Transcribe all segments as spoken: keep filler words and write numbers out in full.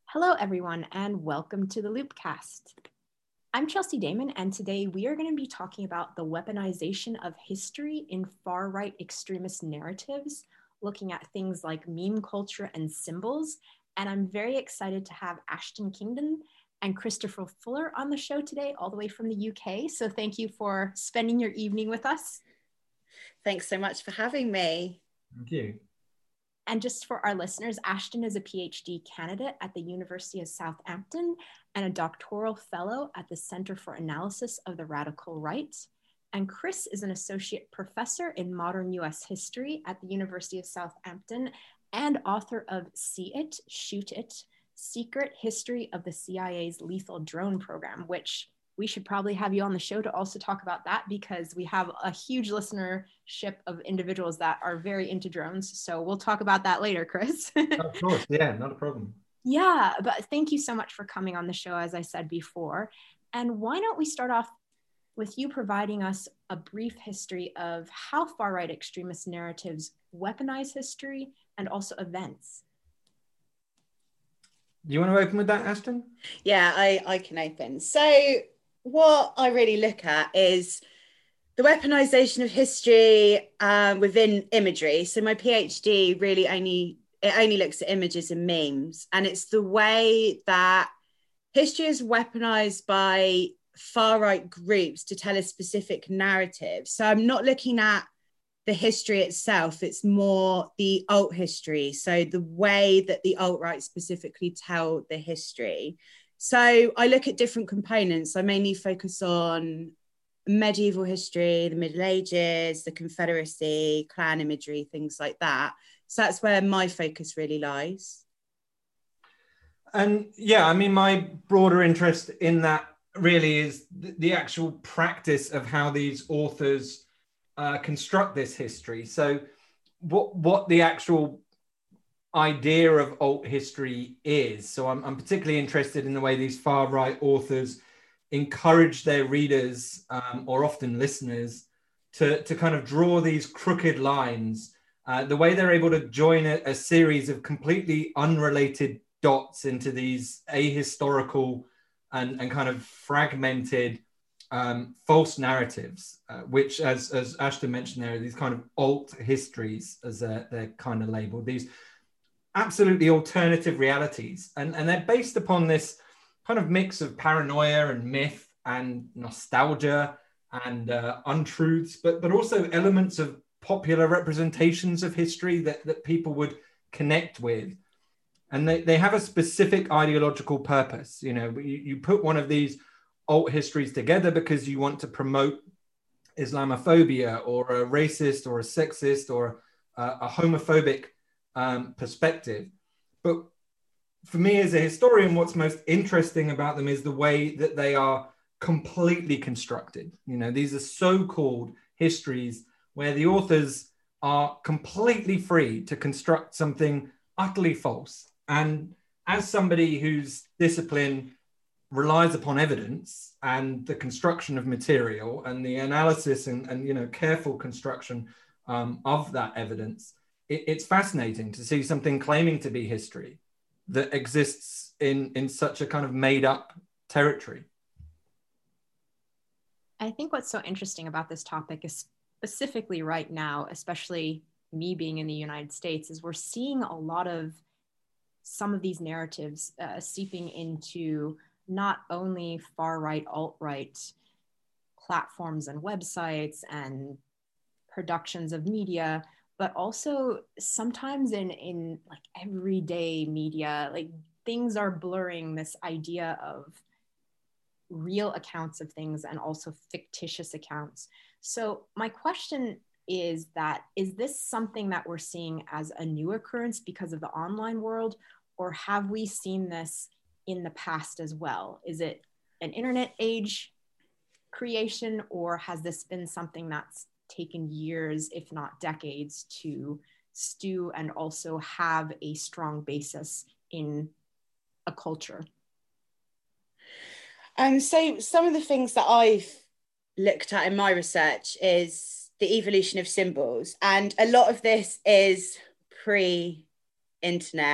Hello, everyone, and welcome to the Loopcast. I'm Chelsea Damon, and today we are going to be talking about the weaponization of history in far-right extremist narratives, looking at things like meme culture and symbols. And I'm very excited to have Ashton Kingdon and Christopher Fuller on the show today, all the way from the U K. So thank you for spending your evening with us. Thanks so much for having me. Thank you. And just for our listeners, Ashton is a PhD candidate at the University of Southampton and a doctoral fellow at the Center for Analysis of the Radical Right. And Chris is an associate professor in modern U S history at the University of Southampton and author of See It, Shoot It, Secret History of the C I A's Lethal Drone Program, which we should probably have you on the show to also talk about that because we have a huge listenership of individuals that are very into drones. So we'll talk about that later, Chris. Of course, yeah, not a problem. Yeah, but thank you so much for coming on the show, as I said before. And why don't we start off with you providing us a brief history of how far-right extremist narratives weaponize history and also events. Do you want to open with that, Ashton? Yeah, I, I can open. So what I really look at is the weaponization of history um, within imagery. So my PhD really only, it only looks at images and memes. And it's the way that history is weaponized by far-right groups to tell a specific narrative. So I'm not looking at the history itself, it's more the alt history. So the way that the alt-right specifically tell the history. So I look at different components. I mainly focus on medieval history, the Middle Ages, the Confederacy, clan imagery, things like that. So that's where my focus really lies. And yeah, I mean, my broader interest in that really is the, the actual practice of how these authors uh, construct this history. So what, what the actual idea of alt history is. So I'm, I'm particularly interested in the way these far right authors encourage their readers um, or often listeners to, to kind of draw these crooked lines, uh, the way they're able to join a, a series of completely unrelated dots into these ahistorical and, and kind of fragmented um, false narratives, uh, which as, as Ashton mentioned there, are these kind of alt histories as they're, they're kind of labeled, these absolutely alternative realities. And, and they're based upon this kind of mix of paranoia and myth and nostalgia and uh, untruths, but, but also elements of popular representations of history that, that people would connect with. And they, they have a specific ideological purpose. You know, you, you put one of these alt histories together because you want to promote Islamophobia or a racist or a sexist or a, a homophobic um, perspective. But for me as a historian, what's most interesting about them is the way that they are completely constructed. You know, these are so-called histories where the authors are completely free to construct something utterly false. And as somebody whose discipline relies upon evidence and the construction of material and the analysis and, and you know, careful construction um, of that evidence, it, it's fascinating to see something claiming to be history that exists in, in such a kind of made up territory. I think what's so interesting about this topic is specifically right now, especially me being in the United States, is we're seeing a lot of some of these narratives uh, seeping into not only far-right, alt-right platforms and websites and productions of media, but also sometimes in, in like everyday media, like things are blurring this idea of real accounts of things and also fictitious accounts. So my question is that, is this something that we're seeing as a new occurrence because of the online world, or have we seen this in the past as well? Is it an internet age creation, or has this been something that's taken years, if not decades, to stew and also have a strong basis in a culture? Um, so some of the things that I've looked at in my research is the evolution of symbols. And a lot of this is pre-internet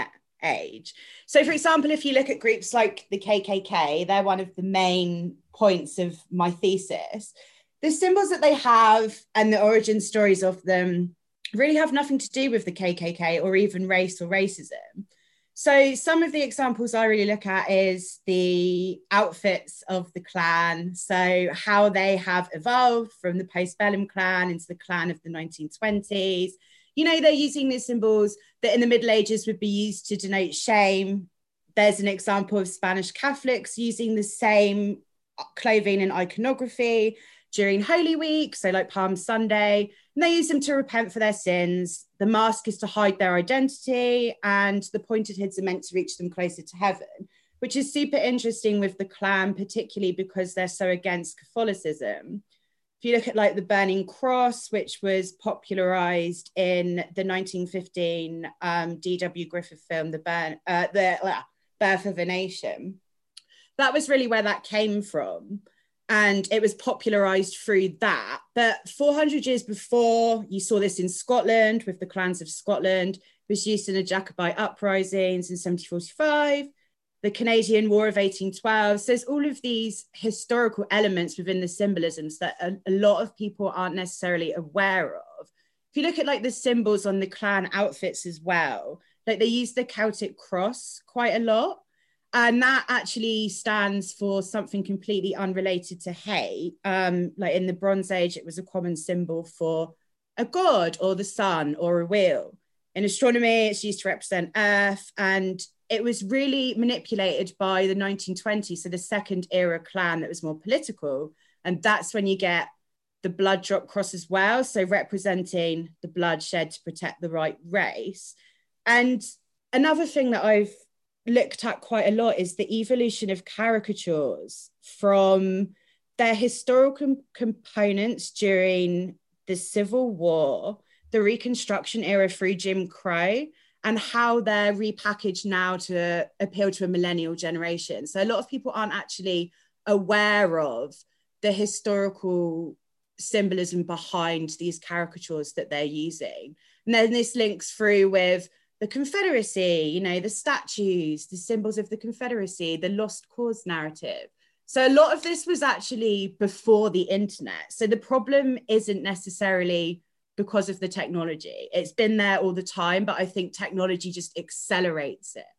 age. So, for example, if you look at groups like the K K K, they're one of the main points of my thesis. The symbols that they have and the origin stories of them really have nothing to do with the K K K or even race or racism. So some of the examples I really look at is the outfits of the Klan. So how they have evolved from the postbellum Klan into the Klan of the nineteen twenties. You know, they're using these symbols that in the Middle Ages would be used to denote shame. There's an example of Spanish Catholics using the same clothing and iconography during Holy Week, so like Palm Sunday, and they use them to repent for their sins. The mask is to hide their identity, and the pointed heads are meant to reach them closer to heaven, which is super interesting with the Klan, particularly because they're so against Catholicism. If you look at like the Burning Cross, which was popularized in the nineteen fifteen um, D W Griffith film, The, Burn, uh, the uh, Birth of a Nation, that was really where that came from. And it was popularized through that. But four hundred years before, you saw this in Scotland with the clans of Scotland. It was used in the Jacobite uprisings in seventeen forty-five, the Canadian War of eighteen twelve. So there's all of these historical elements within the symbolisms that a, a lot of people aren't necessarily aware of. If you look at like the symbols on the clan outfits as well, like they use the Celtic cross quite a lot. And that actually stands for something completely unrelated to hate. Um, like in the Bronze Age, it was a common symbol for a god or the sun or a wheel. In astronomy, it's used to represent Earth. And it was really manipulated by the nineteen twenties, so the second era clan that was more political. And that's when you get the blood drop cross as well. So representing the blood shed to protect the right race. And another thing that I've looked at quite a lot is the evolution of caricatures from their historical components during the Civil War, the Reconstruction era through Jim Crow, and how they're repackaged now to appeal to a millennial generation. So a lot of people aren't actually aware of the historical symbolism behind these caricatures that they're using. And then this links through with the Confederacy, you know, the statues, the symbols of the Confederacy, the lost cause narrative. So a lot of this was actually before the internet. So the problem isn't necessarily because of the technology. It's been there all the time, but I think technology just accelerates it.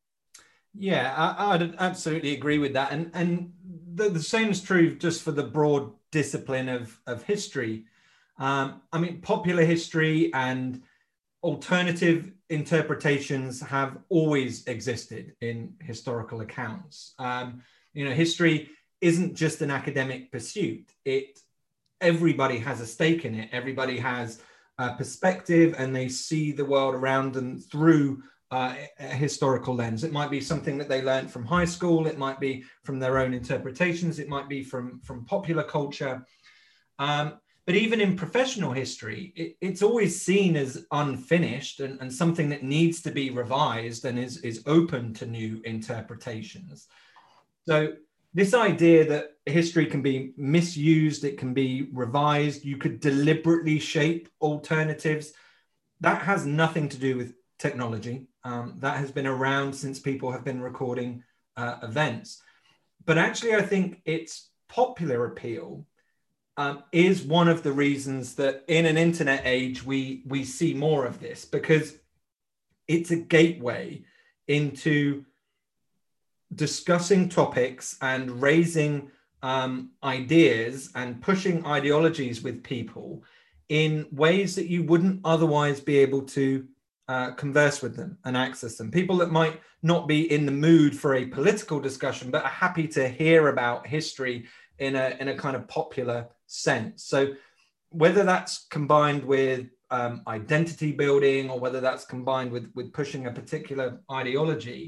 Yeah, I, I'd absolutely agree with that. And, and the, the same is true just for the broad discipline of, of history. Um, I mean, popular history and alternative interpretations have always existed in historical accounts. Um, you know, history isn't just an academic pursuit. It, everybody has a stake in it. Everybody has a perspective and they see the world around them through uh, a historical lens. It might be something that they learned from high school. It might be from their own interpretations. It might be from, from popular culture. Um, But even in professional history, it, it's always seen as unfinished and, and something that needs to be revised and is, is open to new interpretations. So this idea that history can be misused, it can be revised, you could deliberately shape alternatives, that has nothing to do with technology. Um, that has been around since people have been recording uh, events. But actually, I think its popular appeal Um, is one of the reasons that in an internet age, we, we see more of this, because it's a gateway into discussing topics and raising um, ideas and pushing ideologies with people in ways that you wouldn't otherwise be able to uh, converse with them and access them. People that might not be in the mood for a political discussion, but are happy to hear about history in a, in a kind of popular sense. So whether that's combined with um, identity building or whether that's combined with, with pushing a particular ideology,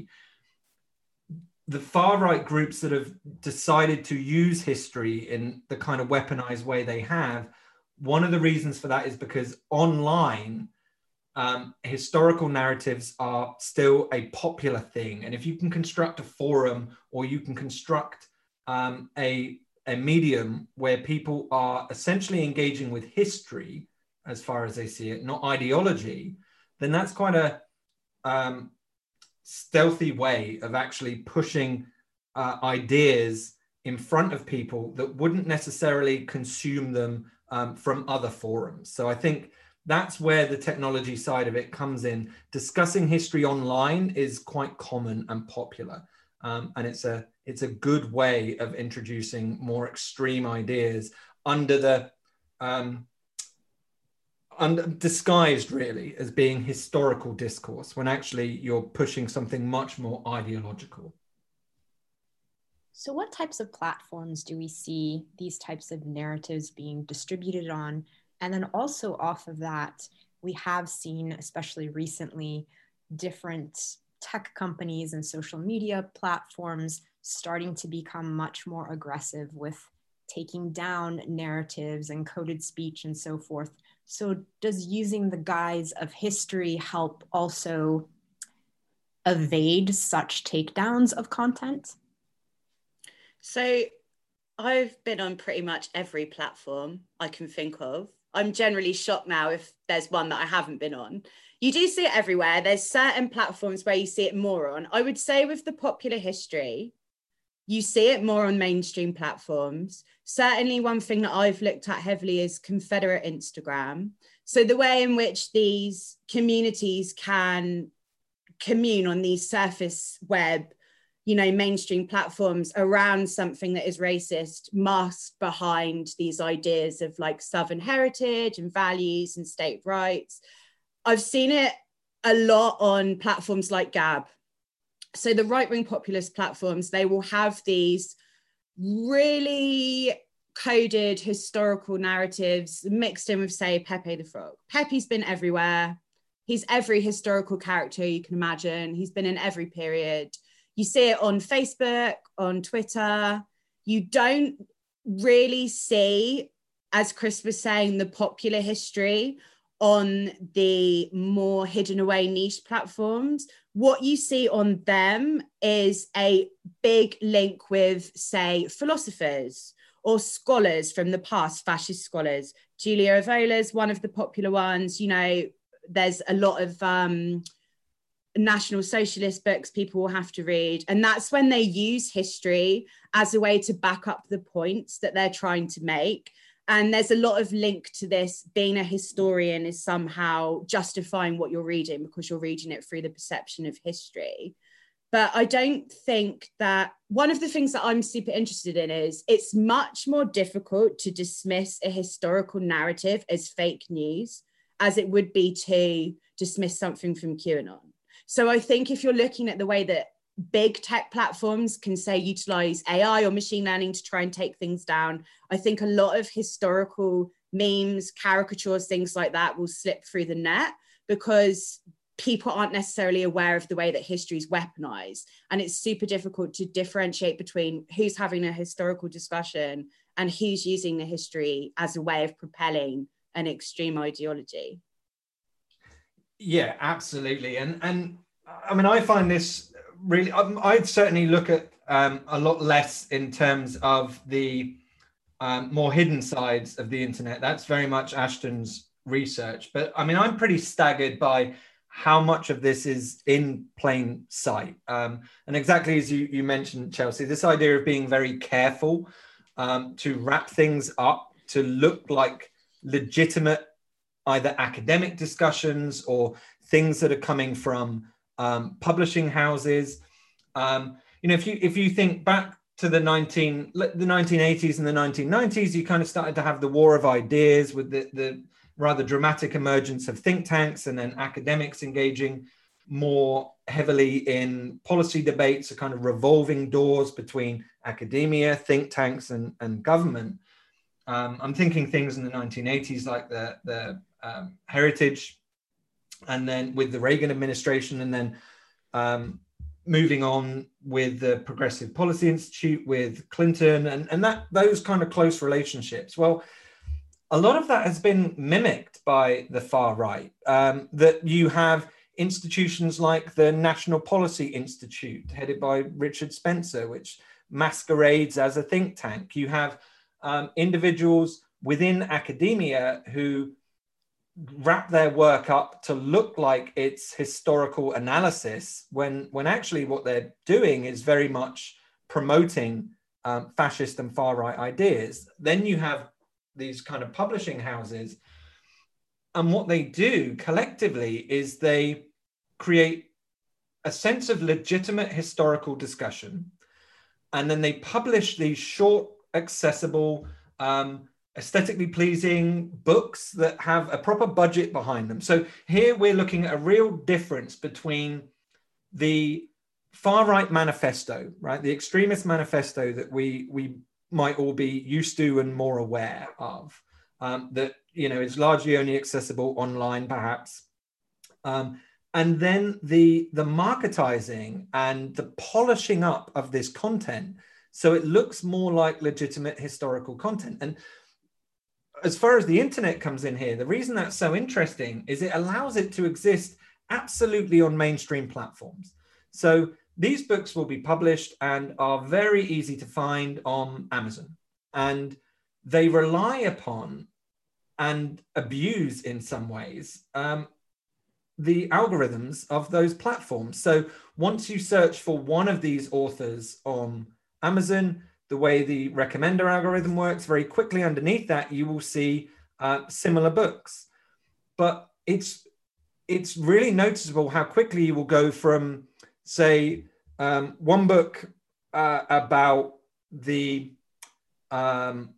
the far right groups that have decided to use history in the kind of weaponized way they have, one of the reasons for that is because online um, historical narratives are still a popular thing. And if you can construct a forum or you can construct um, a a medium where people are essentially engaging with history as far as they see it, not ideology, then that's quite a um, stealthy way of actually pushing uh, ideas in front of people that wouldn't necessarily consume them um, from other forums. So I think that's where the technology side of it comes in. Discussing history online is quite common and popular. Um, and it's a, it's a good way of introducing more extreme ideas under the, um, under, disguised really as being historical discourse, when actually you're pushing something much more ideological. So what types of platforms do we see these types of narratives being distributed on? And then also off of that, we have seen, especially recently, different tech companies and social media platforms starting to become much more aggressive with taking down narratives and coded speech and so forth. So does using the guise of history help also evade such takedowns of content? So I've been on pretty much every platform I can think of. I'm generally shocked now if there's one that I haven't been on. You do see it everywhere. There's certain platforms where you see it more on. I would say with the popular history, you see it more on mainstream platforms. Certainly one thing that I've looked at heavily is Confederate Instagram. So the way in which these communities can commune on these surface web, you know, mainstream platforms around something that is racist, masked behind these ideas of like Southern heritage and values and state rights. I've seen it a lot on platforms like Gab. So the right-wing populist platforms, they will have these really coded historical narratives mixed in with, say, Pepe the Frog. Pepe's been everywhere. He's every historical character you can imagine. He's been in every period. You see it on Facebook, on Twitter. You don't really see, as Chris was saying, the popular history on the more hidden away niche platforms. What you see on them is a big link with, say, philosophers or scholars from the past, fascist scholars. Giulio Evola is one of the popular ones. You know, there's a lot of um, National Socialist books people will have to read. And that's when they use history as a way to back up the points that they're trying to make. And there's a lot of link to this. Being a historian is somehow justifying what you're reading because you're reading it through the perception of history. But I don't think that, one of the things that I'm super interested in is it's much more difficult to dismiss a historical narrative as fake news as it would be to dismiss something from QAnon. So I think if you're looking at the way that big tech platforms can, say, utilize A I or machine learning to try and take things down, I think a lot of historical memes, caricatures, things like that will slip through the net because people aren't necessarily aware of the way that history is weaponized. And it's super difficult to differentiate between who's having a historical discussion and who's using the history as a way of propelling an extreme ideology. Yeah, absolutely. And, and I mean, I find this really, I'd certainly look at um, a lot less in terms of the um, more hidden sides of the internet. That's very much Ashton's research. But I mean, I'm pretty staggered by how much of this is in plain sight. Um, and exactly as you, you mentioned, Chelsea, this idea of being very careful um, to wrap things up to look like legitimate either academic discussions or things that are coming from um, publishing houses. Um, you know, if you if you think back to the nineteen the nineteen eighties and the nineteen nineties, you kind of started to have the war of ideas with the, the rather dramatic emergence of think tanks and then academics engaging more heavily in policy debates, a kind of revolving doors between academia, think tanks, and, and government. Um, I'm thinking things in the nineteen eighties like the, the um, Heritage, and then with the Reagan administration, and then um, moving on with the Progressive Policy Institute with Clinton, and, and that those kind of close relationships. Well, a lot of that has been mimicked by the far right, um, that you have institutions like the National Policy Institute, headed by Richard Spencer, which masquerades as a think tank. You have um, individuals within academia who wrap their work up to look like it's historical analysis when when actually what they're doing is very much promoting um, fascist and far right ideas. Then you have these kind of publishing houses, and what they do collectively is they create a sense of legitimate historical discussion, and then they publish these short, accessible, um, aesthetically pleasing books that have a proper budget behind them. So here we're looking at a real difference between the far-right manifesto, right? The extremist manifesto that we, we might all be used to and more aware of, um, that, you know, is largely only accessible online, perhaps. Um, and then the, the marketizing and the polishing up of this content so it looks more like legitimate historical content. And as far as the internet comes in here, the reason that's so interesting is it allows it to exist absolutely on mainstream platforms. So these books will be published and are very easy to find on Amazon. And they rely upon and abuse in some ways um, the algorithms of those platforms. So once you search for one of these authors on Amazon, the way the recommender algorithm works, very quickly underneath that, you will see uh, similar books. But it's, it's really noticeable how quickly you will go from, say, um, one book uh, about the um,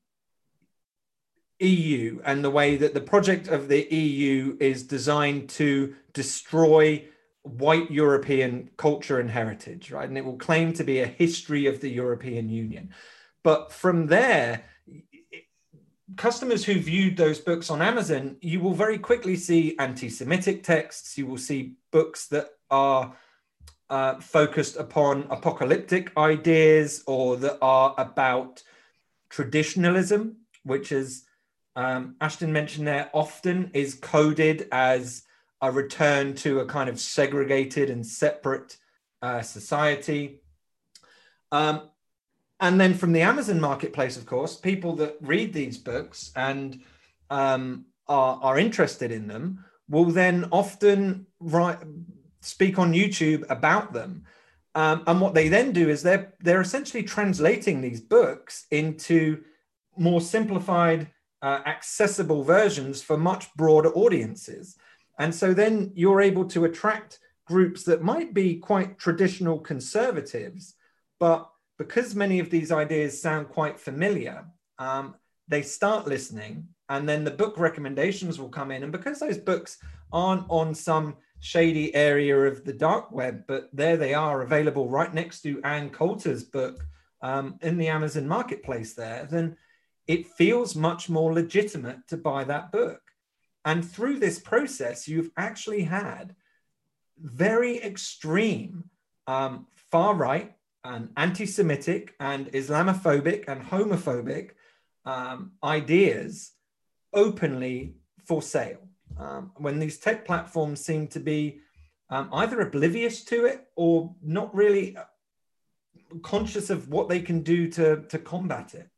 E U and the way that the project of the E U is designed to destroy white European culture and heritage, right? And it will claim to be a history of the European Union. But from there, customers who viewed those books on Amazon, you will very quickly see anti-Semitic texts. You will see books that are uh, focused upon apocalyptic ideas or that are about traditionalism, which is, um, Ashton mentioned there, often is coded as a return to a kind of segregated and separate uh, society. Um, and then from the Amazon marketplace, of course, people that read these books and um, are, are interested in them will then often write, speak on YouTube about them. Um, and what they then do is they're, they're essentially translating these books into more simplified, uh, accessible versions for much broader audiences. And so then you're able to attract groups that might be quite traditional conservatives, but because many of these ideas sound quite familiar, um, they start listening, and then the book recommendations will come in. And because those books aren't on some shady area of the dark web, but there they are available right next to Ann Coulter's book um, in the Amazon marketplace there, then it feels much more legitimate to buy that book. And through this process, you've actually had very extreme um, far-right and anti-Semitic and Islamophobic and homophobic um, ideas openly for sale. Um, when these tech platforms seem to be um, either oblivious to it or not really conscious of what they can do to, to combat it.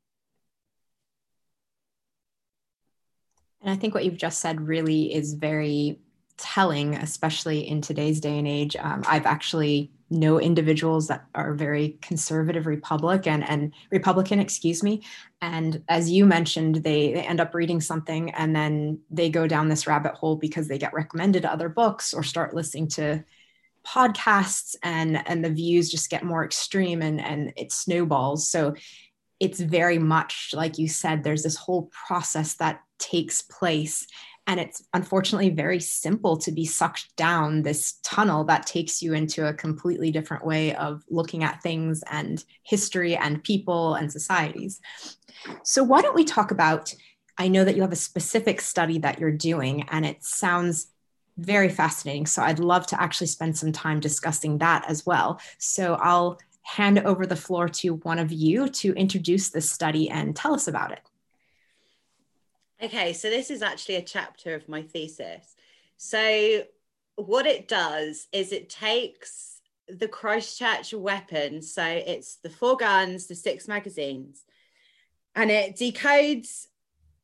And I think what you've just said really is very telling, especially in today's day and age. Um, I've actually know individuals that are very conservative Republican and Republican, excuse me. And as you mentioned, they, they end up reading something and then they go down this rabbit hole because they get recommended other books or start listening to podcasts, and, and the views just get more extreme and, and it snowballs. So it's very much, like you said, there's this whole process that takes place. And it's unfortunately very simple to be sucked down this tunnel that takes you into a completely different way of looking at things and history and people and societies. So why don't we talk about, I know that you have a specific study that you're doing and it sounds very fascinating. So I'd love to actually spend some time discussing that as well. So I'll hand over the floor to one of you to introduce this study and tell us about it. Okay, so this is actually a chapter of my thesis. So what it does is it takes the Christchurch weapons, so it's the four guns, the six magazines, and it decodes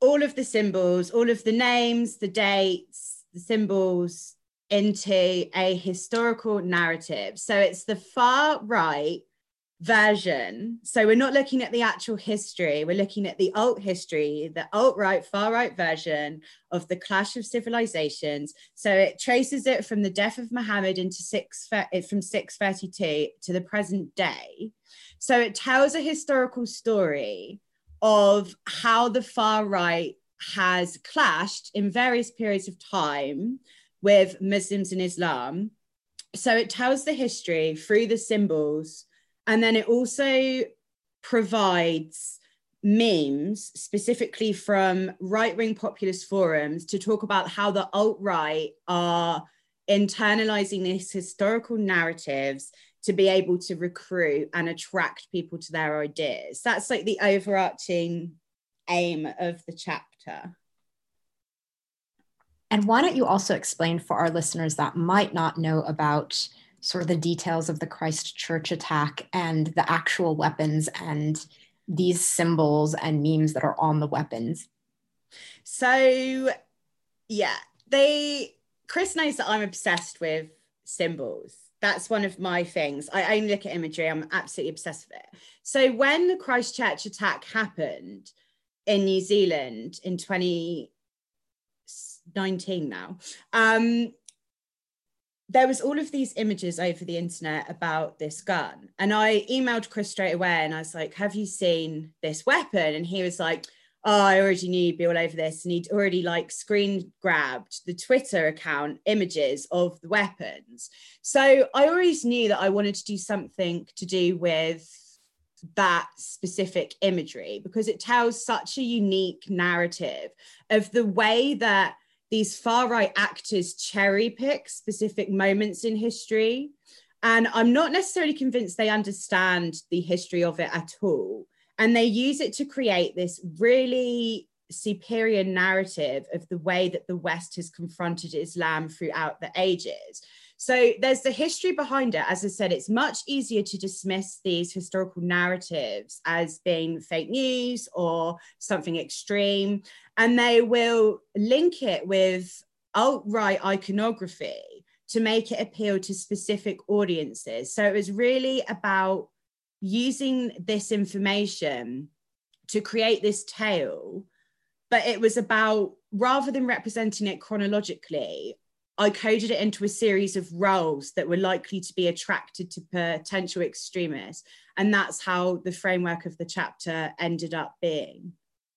all of the symbols, all of the names, the dates, the symbols into a historical narrative. So it's the far right version. So we're not looking at the actual history, we're looking at the alt history, the alt-right, far-right version of the clash of civilizations. So it traces it from the death of Muhammad into six from six thirty-two to the present day. So it tells a historical story of how the far right has clashed in various periods of time with Muslims and Islam. So it tells the history through the symbols, and then it also provides memes specifically from right-wing populist forums to talk about how the alt-right are internalizing these historical narratives to be able to recruit and attract people to their ideas. That's like the overarching aim of the chapter. And why don't you also explain for our listeners that might not know about sort of the details of the Christchurch attack and the actual weapons and these symbols and memes that are on the weapons? So, yeah, they, Chris knows that I'm obsessed with symbols. That's one of my things. I only look at imagery. I'm absolutely obsessed with it. So when the Christchurch attack happened in New Zealand in twenty nineteen now, um, there was all of these images over the internet about this gun. And I emailed Chris straight away and I was like, have you seen this weapon? And he was like, oh, I already knew you'd be all over this. And he'd already like screen grabbed the Twitter account images of the weapons. So I always knew that I wanted to do something to do with that specific imagery because it tells such a unique narrative of the way that these far-right actors cherry pick specific moments in history. And I'm not necessarily convinced they understand the history of it at all. And they use it to create this really superior narrative of the way that the West has confronted Islam throughout the ages. So there's the history behind it. As I said, it's much easier to dismiss these historical narratives as being fake news or something extreme. And they will link it with alt-right iconography to make it appeal to specific audiences. So it was really about using this information to create this tale, but it was about, rather than representing it chronologically, I coded it into a series of roles that were likely to be attracted to potential extremists. And that's how the framework of the chapter ended up being.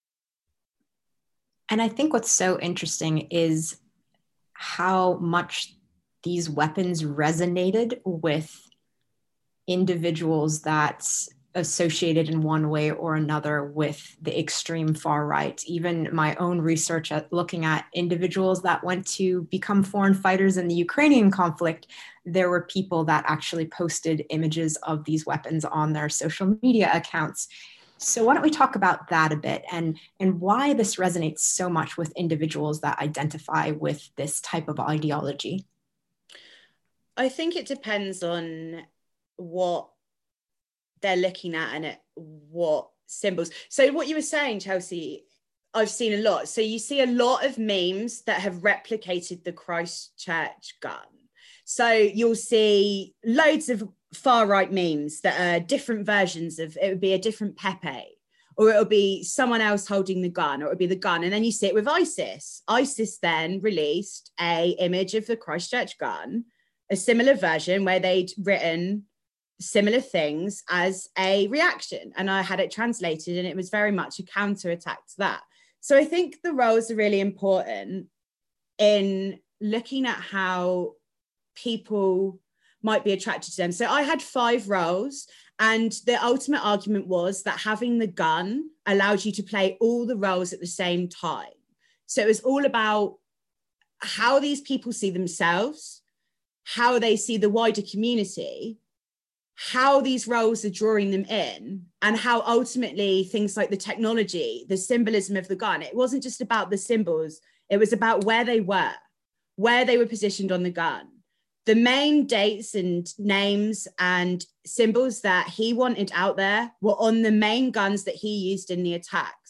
And I think what's so interesting is how much these weapons resonated with individuals that's associated in one way or another with the extreme far right. Even my own research at looking at individuals that went to become foreign fighters in the Ukrainian conflict, there were people that actually posted images of these weapons on their social media accounts. So why don't we talk about that a bit and, and why this resonates so much with individuals that identify with this type of ideology? I think it depends on what they're looking at and at what symbols. So what you were saying, Chelsea, I've seen a lot. So you see a lot of memes that have replicated the Christchurch gun. So you'll see loads of far right memes that are different versions of, it would be a different Pepe, or it'll be someone else holding the gun, or it'll be the gun. And then you see it with ISIS. ISIS then released a image of the Christchurch gun, a similar version where they'd written similar things as a reaction. And I had it translated and it was very much a counterattack to that. So I think the roles are really important in looking at how people might be attracted to them. So I had five roles, and the ultimate argument was that having the gun allowed you to play all the roles at the same time. So it was all about how these people see themselves, how they see the wider community, how these roles are drawing them in, and how ultimately things like the technology, the symbolism of the gun, it wasn't just about the symbols, it was about where they were, where they were positioned on the gun. The main dates and names and symbols that he wanted out there were on the main guns that he used in the attacks.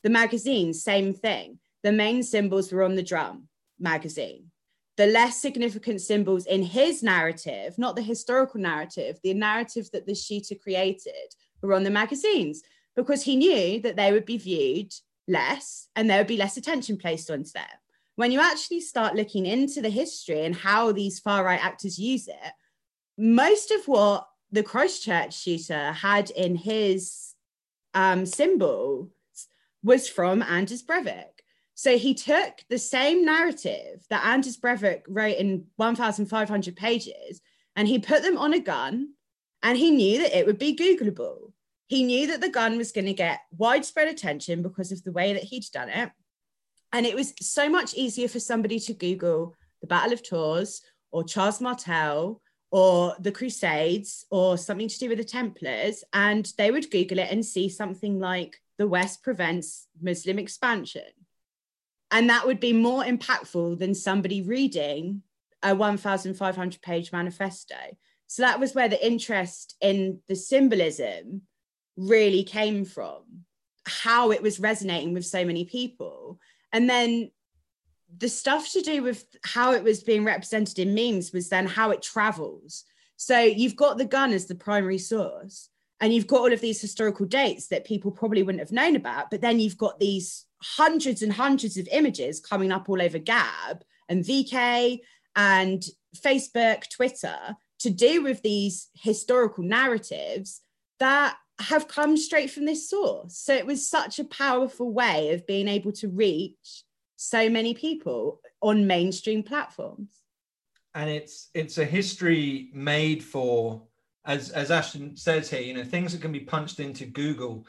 The magazines, same thing. The main symbols were on the drum magazine. The less significant symbols in his narrative, not the historical narrative, the narrative that the shooter created, were on the magazines, because he knew that they would be viewed less and there would be less attention placed onto them. When you actually start looking into the history and how these far-right actors use it, most of what the Christchurch shooter had in his um, symbol was from Anders Breivik. So he took the same narrative that Anders Breivik wrote in one thousand five hundred pages, and he put them on a gun, and he knew that it would be Googleable. He knew that the gun was going to get widespread attention because of the way that he'd done it. And it was so much easier for somebody to Google the Battle of Tours or Charles Martel or the Crusades or something to do with the Templars, and they would Google it and see something like the West prevents Muslim expansion. And that would be more impactful than somebody reading a one thousand five hundred page manifesto. So that was where the interest in the symbolism really came from, how it was resonating with so many people. And then the stuff to do with how it was being represented in memes was then how it travels. So you've got the gun as the primary source, and you've got all of these historical dates that people probably wouldn't have known about, but then you've got these hundreds and hundreds of images coming up all over Gab and V K and Facebook, Twitter, to do with these historical narratives that have come straight from this source. So it was such a powerful way of being able to reach so many people on mainstream platforms. And it's it's a history made for, as as Ashton says here, you know, things that can be punched into Google.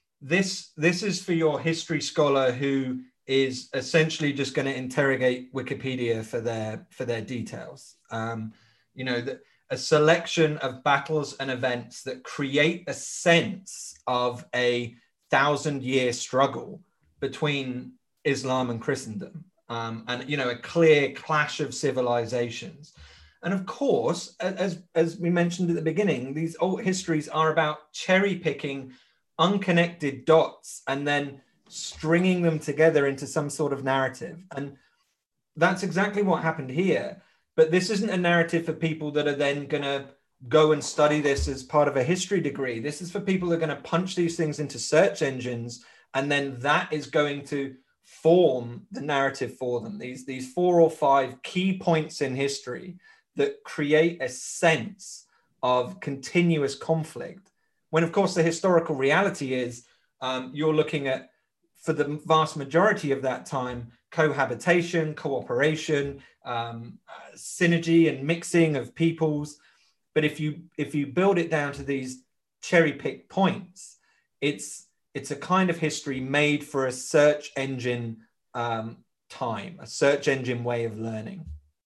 This this is for your history scholar who is essentially just going to interrogate Wikipedia for their for their details. Um, you know, the, a selection of battles and events that create a sense of a thousand year struggle between Islam and Christendom, um, and, you know, a clear clash of civilizations. And of course, as, as we mentioned at the beginning, these old histories are about cherry picking unconnected dots and then stringing them together into some sort of narrative. And that's exactly what happened here. But this isn't a narrative for people that are then going to go and study this as part of a history degree. This is for people that are going to punch these things into search engines, and then that is going to form the narrative for them. These, these four or five key points in history that create a sense of continuous conflict. When, of course, the historical reality is um, you're looking at, for the vast majority of that time, cohabitation, cooperation, um, uh, synergy and mixing of peoples. But if you if you build it down to these cherry-picked points, it's it's a kind of history made for a search engine um, time, a search engine way of learning.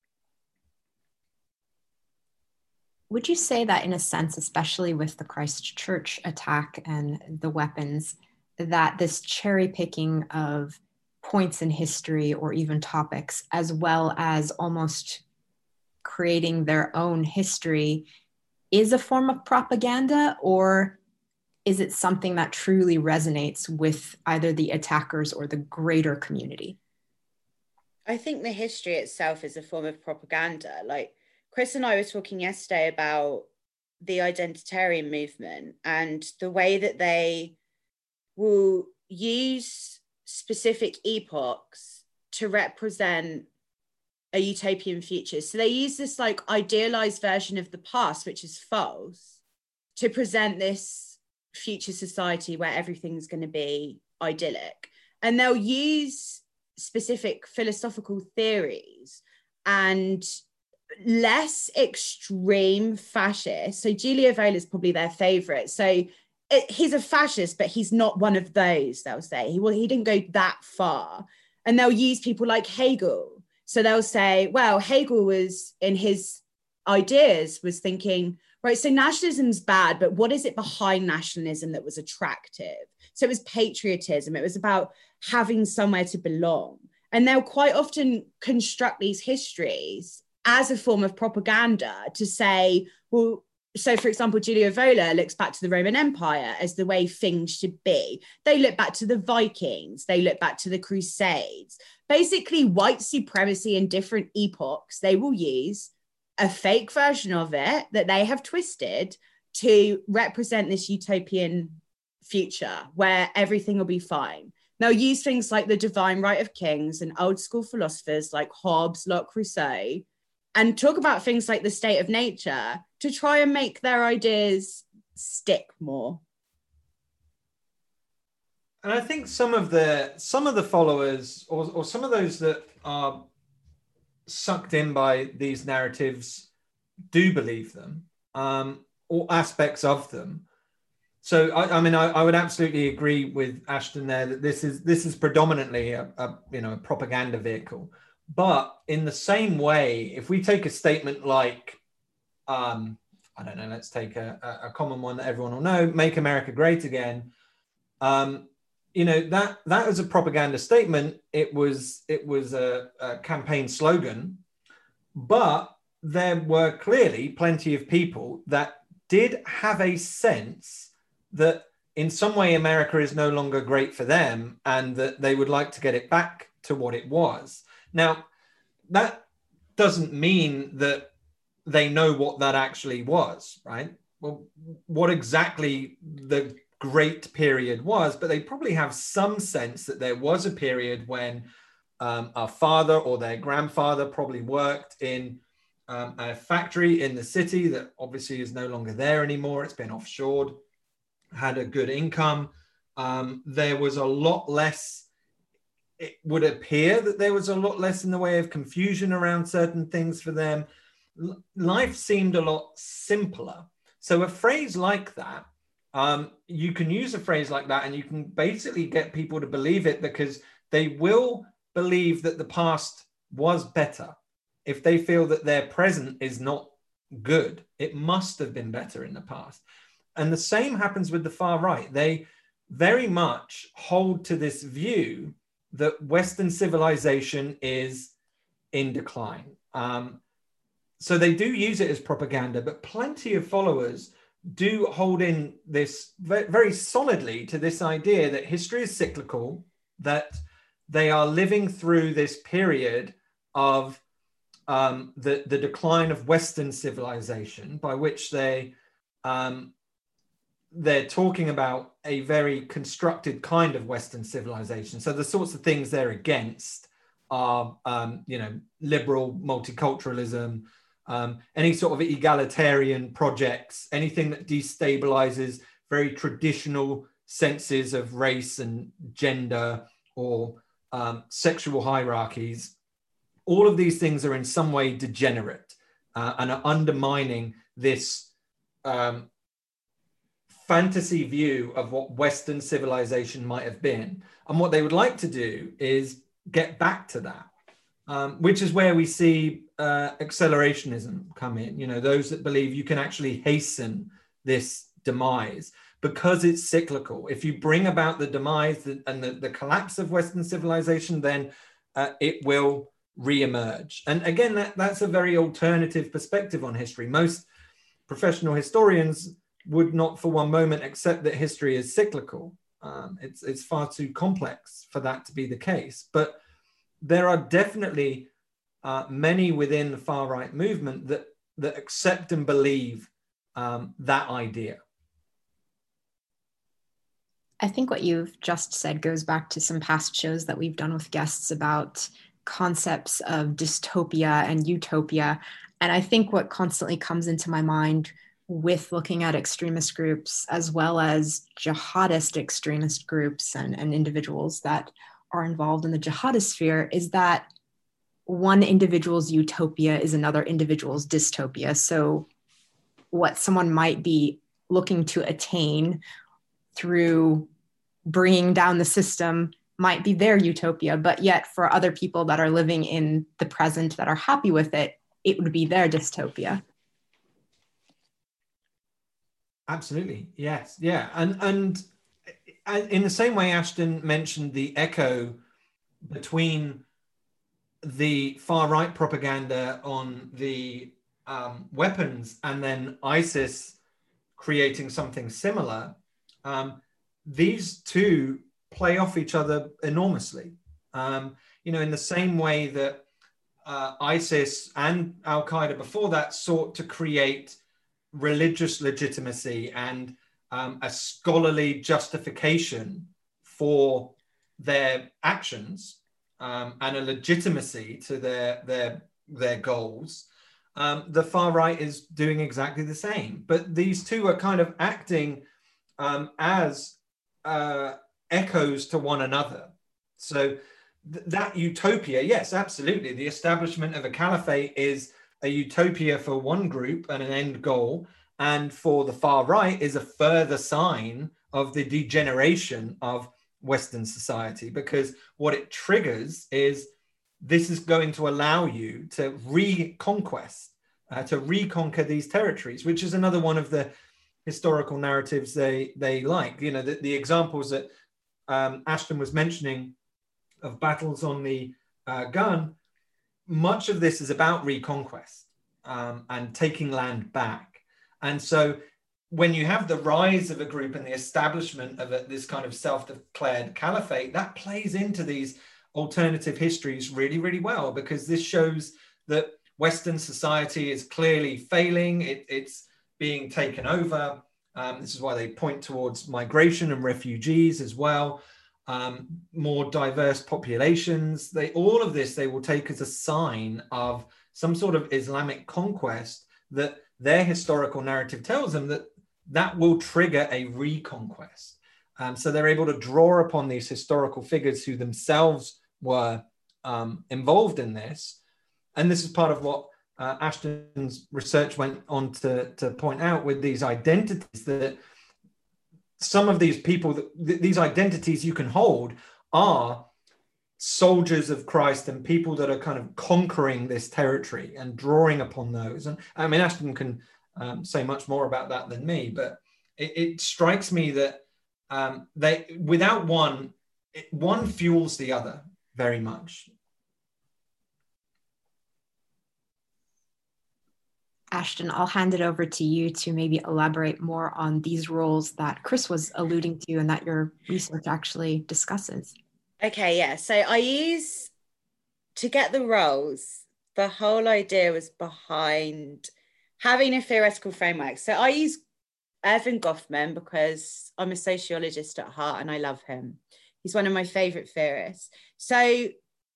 Would you say that, in a sense, especially with the Christchurch attack and the weapons, that this cherry picking of points in history or even topics, as well as almost creating their own history, is a form of propaganda, or is it something that truly resonates with either the attackers or the greater community? I think the history itself is a form of propaganda. Like, Chris and I were talking yesterday about the identitarian movement and the way that they will use specific epochs to represent a utopian future. So they use this like idealized version of the past, which is false, to present this future society where everything's going to be idyllic. And they'll use specific philosophical theories and less extreme fascists. So Giulio Viola is probably their favorite. So it, he's a fascist, but he's not one of those, they'll say. He, well, he didn't go that far. And they'll use people like Hegel. So they'll say, well, Hegel was, in his ideas, was thinking, right, so nationalism's bad, but what is it behind nationalism that was attractive? So it was patriotism. It was about having somewhere to belong. And they'll quite often construct these histories as a form of propaganda to say, well, so, for example, Giulio Vola looks back to the Roman Empire as the way things should be. They look back to the Vikings. They look back to the Crusades. Basically, white supremacy in different epochs, they will use a fake version of it that they have twisted to represent this utopian future where everything will be fine. They'll use things like the divine right of kings and old school philosophers like Hobbes, Locke, Rousseau, and talk about things like the state of nature to try and make their ideas stick more. And I think some of the some of the followers, or, or some of those that are sucked in by these narratives, do believe them, um, or aspects of them. So I, I mean, I, I would absolutely agree with Ashton there that this is this is predominantly a, a you know a propaganda vehicle. But in the same way, if we take a statement like, um, I don't know, let's take a, a common one that everyone will know, "Make America Great Again." Um, you know, that that was a propaganda statement. It was it was a, a campaign slogan, but there were clearly plenty of people that did have a sense that in some way America is no longer great for them and that they would like to get it back to what it was. Now, that doesn't mean that they know what that actually was, right? Well, what exactly the great period was, but they probably have some sense that there was a period when um, our father or their grandfather probably worked in um, a factory in the city that obviously is no longer there anymore. It's been offshored, had a good income. Um, there was a lot less, it would appear that there was a lot less in the way of confusion around certain things for them. L- life seemed a lot simpler. So a phrase like that, um, you can use a phrase like that and you can basically get people to believe it because they will believe that the past was better. If they feel that their present is not good, it must have been better in the past. And the same happens with the far right. They very much hold to this view that Western civilization is in decline. Um, so they do use it as propaganda, but plenty of followers do hold in this very solidly to this idea that history is cyclical, that they are living through this period of um, the, the decline of Western civilization, by which they, um, they're talking about a very constructed kind of Western civilization. So the sorts of things they're against are, um, you know, liberal multiculturalism, um, any sort of egalitarian projects, anything that destabilizes very traditional senses of race and gender or um, sexual hierarchies. All of these things are in some way degenerate uh, and are undermining this um, fantasy view of what Western civilization might have been. And what they would like to do is get back to that, um, which is where we see uh, accelerationism come in. You know, those that believe you can actually hasten this demise because it's cyclical. If you bring about the demise and the, the collapse of Western civilization, then uh, it will re-emerge. And again, that, that's a very alternative perspective on history. Most professional historians would not for one moment accept that history is cyclical. Um, it's, it's far too complex for that to be the case. But there are definitely uh, many within the far right movement that, that accept and believe um, that idea. I think what you've just said goes back to some past shows that we've done with guests about concepts of dystopia and utopia. And I think what constantly comes into my mind with looking at extremist groups as well as jihadist extremist groups and, and individuals that are involved in the jihadist sphere is that one individual's utopia is another individual's dystopia. So what someone might be looking to attain through bringing down the system might be their utopia, but yet for other people that are living in the present that are happy with it, it would be their dystopia. Absolutely, yes, yeah, and and and in the same way, Ashton mentioned the echo between the far right propaganda on the um, weapons and then ISIS creating something similar, um, these two play off each other enormously. Um, you know, in the same way that uh, ISIS and Al-Qaeda before that sought to create religious legitimacy and um, a scholarly justification for their actions, um, and a legitimacy to their their their goals. Um, the far right is doing exactly the same, but these two are kind of acting um, as uh, echoes to one another. So th- that utopia, yes, absolutely. The establishment of a caliphate is a utopia for one group and an end goal, and for the far right is a further sign of the degeneration of Western society, because what it triggers is this is going to allow you to reconquest, uh, to reconquer these territories, which is another one of the historical narratives they they like. You know, the, the examples that um, Ashton was mentioning of battles on the uh, Gun, much of this is about reconquest um, and taking land back. And so when you have the rise of a group and the establishment of a, this kind of self-declared caliphate, that plays into these alternative histories really, really well, because this shows that Western society is clearly failing. It, it's being taken over. Um, this is why they point towards migration and refugees as well. Um, more diverse populations. They, all of this they will take as a sign of some sort of Islamic conquest that their historical narrative tells them that that will trigger a reconquest. Um, so they're able to draw upon these historical figures who themselves were um, involved in this. And this is part of what uh, Ashton's research went on to, to point out with these identities, that some of these people, th- these identities you can hold are soldiers of Christ and people that are kind of conquering this territory and drawing upon those. And I mean, Ashton can um, say much more about that than me, but it, it strikes me that um, they, without one, it, one fuels the other very much. Ashton, I'll hand it over to you to maybe elaborate more on these roles that Chris was alluding to and that your research actually discusses. Okay, yeah. So I use, to get the roles, the whole idea was behind having a theoretical framework. So I use Erving Goffman because I'm a sociologist at heart and I love him. He's one of my favorite theorists. So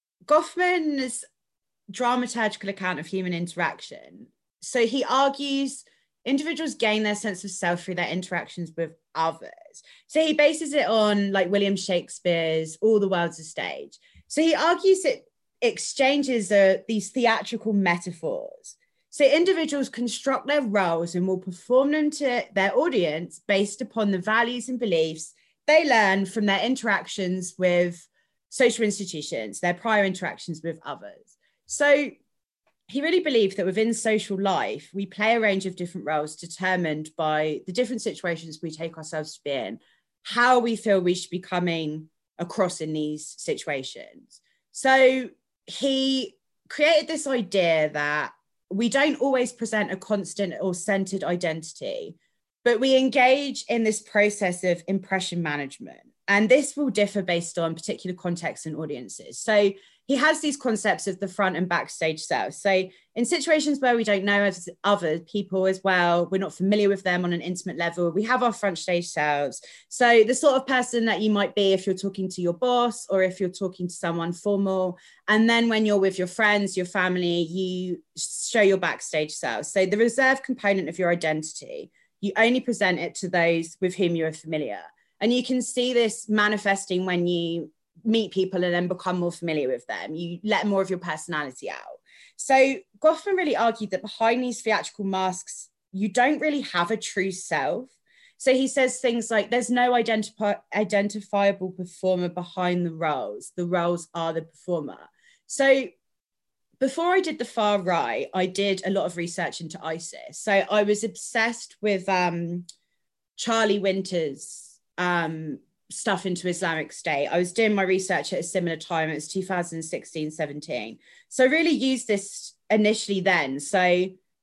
Goffman's dramaturgical account of human interaction. So he argues individuals gain their sense of self through their interactions with others. So he bases it on like William Shakespeare's All the World's a Stage. So he argues it exchanges uh, these theatrical metaphors. So individuals construct their roles and will perform them to their audience based upon the values and beliefs they learn from their interactions with social institutions, their prior interactions with others. So he really believed that within social life, we play a range of different roles determined by the different situations we take ourselves to be in, how we feel we should be coming across in these situations. So he created this idea that we don't always present a constant or centered identity, but we engage in this process of impression management. And this will differ based on particular contexts and audiences. So he has these concepts of the front and backstage self. So in situations where we don't know other people as well, we're not familiar with them on an intimate level, we have our front stage selves. So the sort of person that you might be if you're talking to your boss or if you're talking to someone formal. And then when you're with your friends, your family, you show your backstage self. So the reserved component of your identity, you only present it to those with whom you're familiar. And you can see this manifesting when you meet people and then become more familiar with them. You let more of your personality out. So Goffman really argued that behind these theatrical masks, you don't really have a true self. So he says things like, there's no identifi- identifiable performer behind the roles. The roles are the performer. So before I did the far right, I did a lot of research into ISIS. So I was obsessed with um, Charlie Winter's um, stuff into Islamic State. I was doing my research at a similar time. It was two thousand sixteen, seventeen. So I really used this initially then. So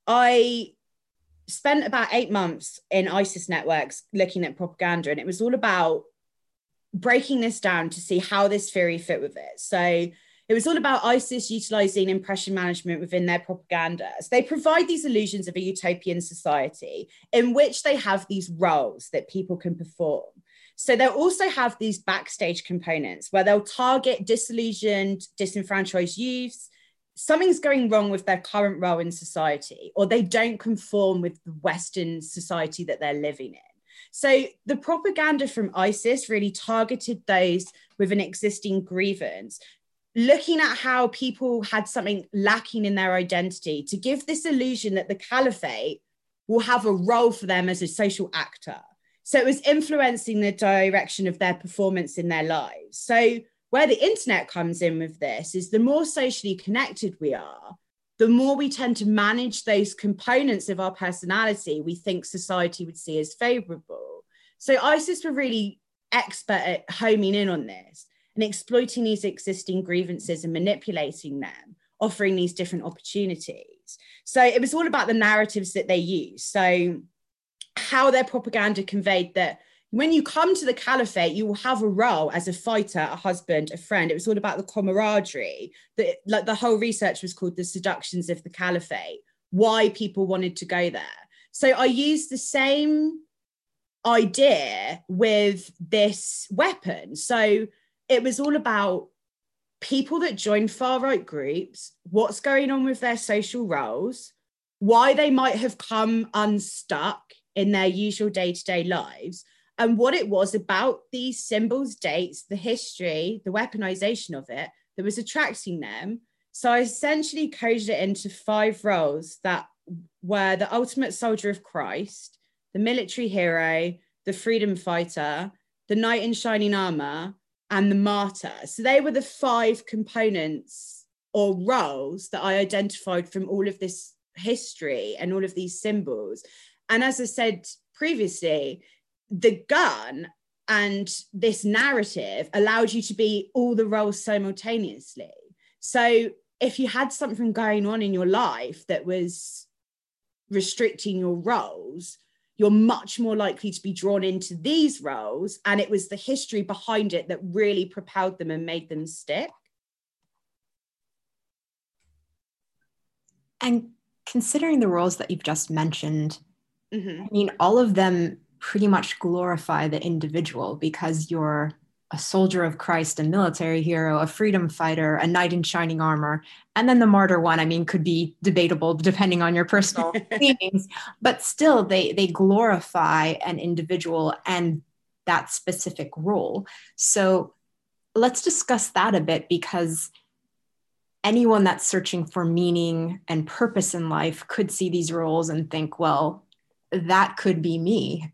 I spent about eight months in ISIS networks looking at propaganda, and it was all about breaking this down to see how this theory fit with it. So it was all about ISIS utilizing impression management within their propaganda. So they provide these illusions of a utopian society in which they have these roles that people can perform. So they'll also have these backstage components where they'll target disillusioned, disenfranchised youths. Something's going wrong with their current role in society, or they don't conform with the Western society that they're living in. So the propaganda from ISIS really targeted those with an existing grievance, looking at how people had something lacking in their identity to give this illusion that the caliphate will have a role for them as a social actor. So it was influencing the direction of their performance in their lives. So where the internet comes in with this is the more socially connected we are, the more we tend to manage those components of our personality we think society would see as favorable. So ISIS were really expert at homing in on this and exploiting these existing grievances and manipulating them, offering these different opportunities. So it was all about the narratives that they use. So how their propaganda conveyed that when you come to the caliphate, you will have a role as a fighter, a husband, a friend. It was all about the camaraderie. That, like the whole research was called The Seductions of the Caliphate, why people wanted to go there. So I used the same idea with this weapon. So it was all about people that join far-right groups, what's going on with their social roles, why they might have come unstuck in their usual day-to-day lives, and what it was about these symbols, dates, the history, the weaponization of it that was attracting them. So I essentially coded it into five roles that were the ultimate soldier of Christ, the military hero, the freedom fighter, the knight in shining armor, and the martyr. So they were the five components or roles that I identified from all of this history and all of these symbols. And as I said previously, the gun and this narrative allowed you to be all the roles simultaneously. So if you had something going on in your life that was restricting your roles, you're much more likely to be drawn into these roles. And it was the history behind it that really propelled them and made them stick. And considering the roles that you've just mentioned, Mm-hmm. I mean, all of them pretty much glorify the individual because you're a soldier of Christ, a military hero, a freedom fighter, a knight in shining armor. And then the martyr one, I mean, could be debatable depending on your personal leanings, but still they, they glorify an individual and that specific role. So let's discuss that a bit, because anyone that's searching for meaning and purpose in life could see these roles and think, well, that could be me.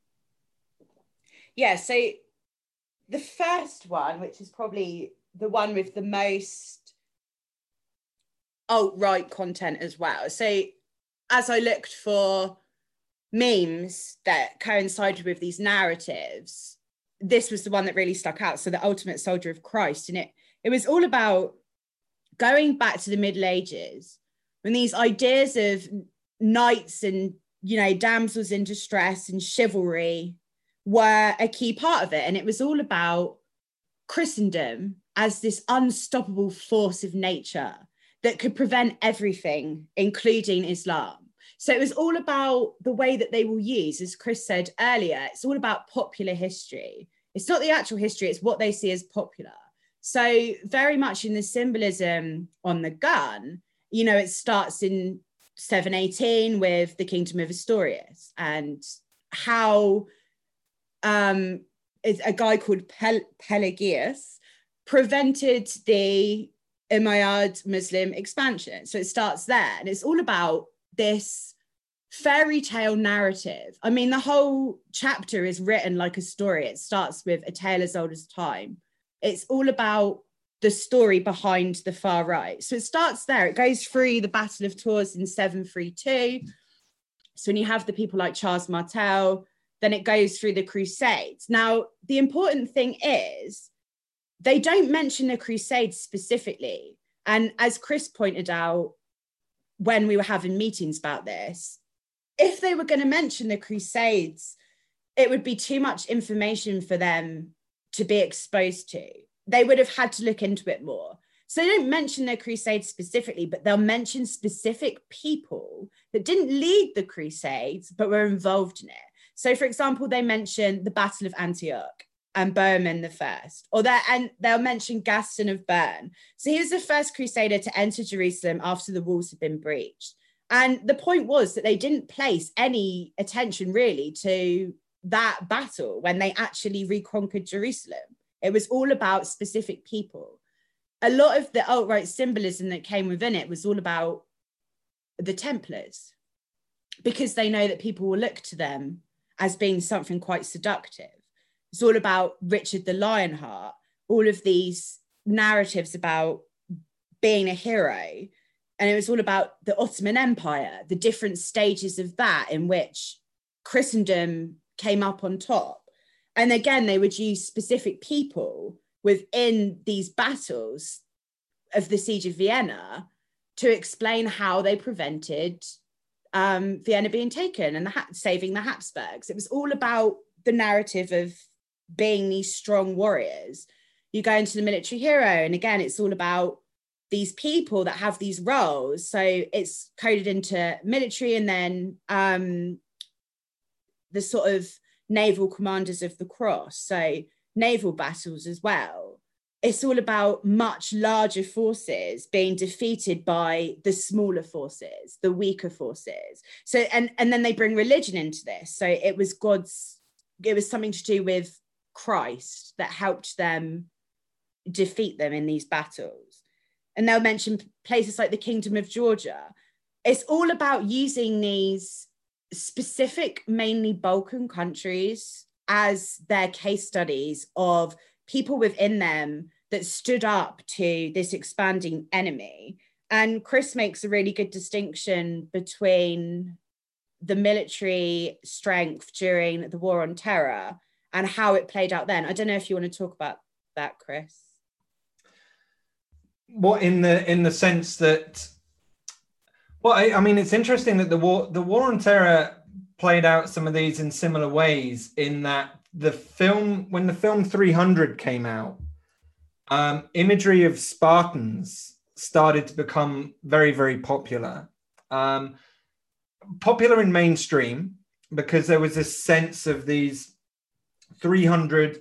Yeah, so the first one, which is probably the one with the most alt-right content as well. So as I looked for memes that coincided with these narratives, this was the one that really stuck out. So the ultimate soldier of Christ. And it, it was all about going back to the Middle Ages when these ideas of knights and, you know, damsels in distress and chivalry were a key part of it. And it was all about Christendom as this unstoppable force of nature that could prevent everything, including Islam. So it was all about the way that they will use, as Chris said earlier, it's all about popular history. It's not the actual history, it's what they see as popular. So very much in the symbolism on the gun, you know, it starts in seven eighteen with the Kingdom of Asturias and how um, a guy called Pel- Pelagius prevented the Umayyad Muslim expansion. So it starts there, and it's all about this fairy tale narrative. I mean, the whole chapter is written like a story. It starts with a tale as old as time. It's all about the story behind the far right. So it starts there. It goes through the Battle of Tours in seven thirty-two. So when you have the people like Charles Martel, then it goes through the Crusades. Now, the important thing is they don't mention the Crusades specifically. And as Chris pointed out, when we were having meetings about this, if they were going to mention the Crusades, it would be too much information for them to be exposed to. They would have had to look into it more. So they don't mention the Crusades specifically, but they'll mention specific people that didn't lead the Crusades, but were involved in it. So, for example, they mention the Battle of Antioch and Bohemond the First, or that, and they'll mention Gaston of Bern. So he was the first crusader to enter Jerusalem after the walls had been breached. And the point was that they didn't place any attention really to that battle when they actually reconquered Jerusalem. It was all about specific people. A lot of the alt-right symbolism that came within it was all about the Templars, because they know that people will look to them as being something quite seductive. It's all about Richard the Lionheart, all of these narratives about being a hero. And it was all about the Ottoman Empire, the different stages of that in which Christendom came up on top. And again, they would use specific people within these battles of the Siege of Vienna to explain how they prevented um, Vienna being taken and the ha- saving the Habsburgs. It was all about the narrative of being these strong warriors. You go into the military hero, and again, it's all about these people that have these roles. So it's coded into military, and then um, the sort of naval commanders of the cross. So naval battles as well. It's all about much larger forces being defeated by the smaller forces, the weaker forces. So, and, and then they bring religion into this. So it was God's, it was something to do with Christ that helped them defeat them in these battles. And they'll mention places like the Kingdom of Georgia. It's all about using these specific, mainly Balkan countries as their case studies of people within them that stood up to this expanding enemy. And Chris makes a really good distinction between the military strength during the War on Terror and how it played out then. I don't know if you want to talk about that, Chris. What, in the in the sense that, well, I, I mean, it's interesting that the war the War on Terror played out some of these in similar ways, in that the film, when the film three hundred came out, um, imagery of Spartans started to become very, very popular. Um, popular in mainstream, because there was this sense of these three hundred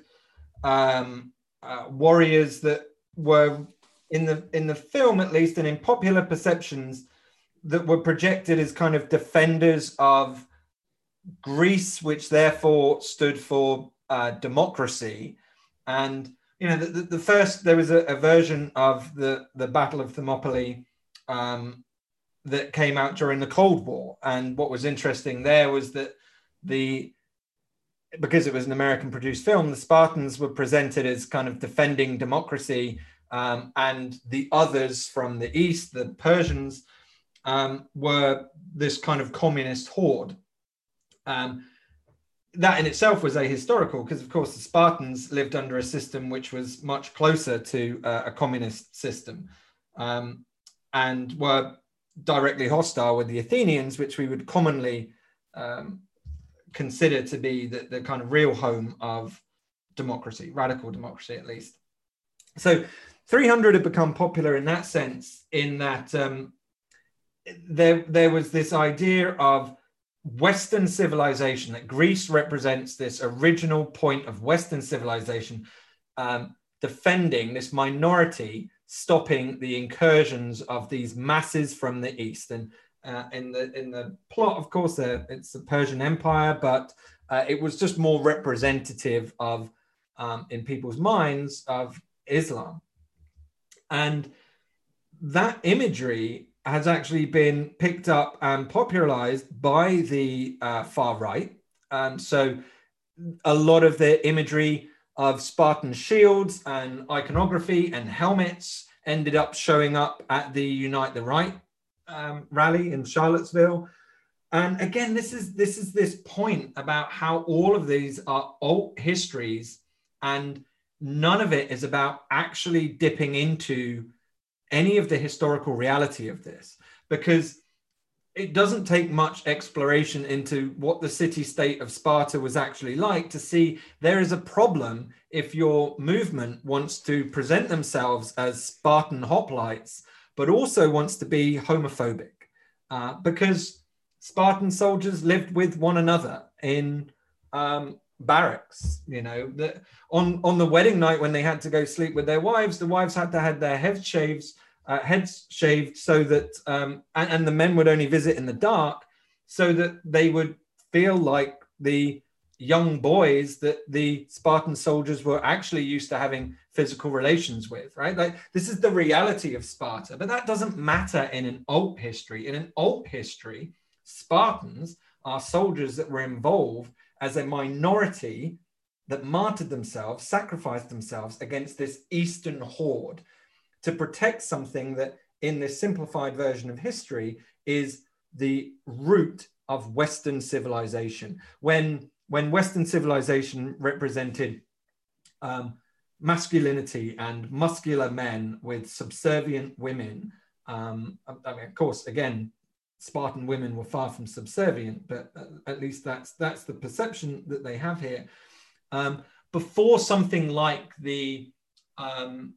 um, uh, warriors that were in the in the film, at least, and in popular perceptions, that were projected as kind of defenders of Greece, which therefore stood for uh, democracy. And you know, the, the, the first, there was a, a version of the the Battle of Thermopylae um, that came out during the Cold War. And what was interesting there was that the because it was an American produced film, the Spartans were presented as kind of defending democracy, um, and the others from the east, the Persians, um, were this kind of communist horde. Um, that in itself was ahistorical, because of course the Spartans lived under a system which was much closer to uh, a communist system, um, and were directly hostile with the Athenians, which we would commonly um, consider to be the, the kind of real home of democracy, radical democracy at least. So three hundred had become popular in that sense, in that um, there, there was this idea of Western civilization, that Greece represents this original point of Western civilization, um, defending this minority, stopping the incursions of these masses from the East. And uh, in the in the plot, of course, uh, it's the Persian Empire, but uh, it was just more representative of, um, in people's minds, of Islam. And that imagery has actually been picked up and popularized by the uh, far right. Um, so a lot of the imagery of Spartan shields and iconography and helmets ended up showing up at the Unite the Right um, rally in Charlottesville. And again, this is this is this point about how all of these are alt histories, and none of it is about actually dipping into any of the historical reality of this. Because it doesn't take much exploration into what the city-state of Sparta was actually like to see there is a problem if your movement wants to present themselves as Spartan hoplites, but also wants to be homophobic, uh, because Spartan soldiers lived with one another in um, barracks. You know, the, on, on the wedding night when they had to go sleep with their wives, the wives had to have their heads shaved Uh, heads shaved so that, um, and, and the men would only visit in the dark so that they would feel like the young boys that the Spartan soldiers were actually used to having physical relations with, right? Like, this is the reality of Sparta, but that doesn't matter in an alt history. In an alt history, Spartans are soldiers that were involved as a minority that martyred themselves, sacrificed themselves against this Eastern horde to protect something that in this simplified version of history is the root of Western civilization. When, when Western civilization represented um, masculinity and muscular men with subservient women, um, I mean, of course, again, Spartan women were far from subservient, but at least that's, that's the perception that they have here. Um, before something like the um,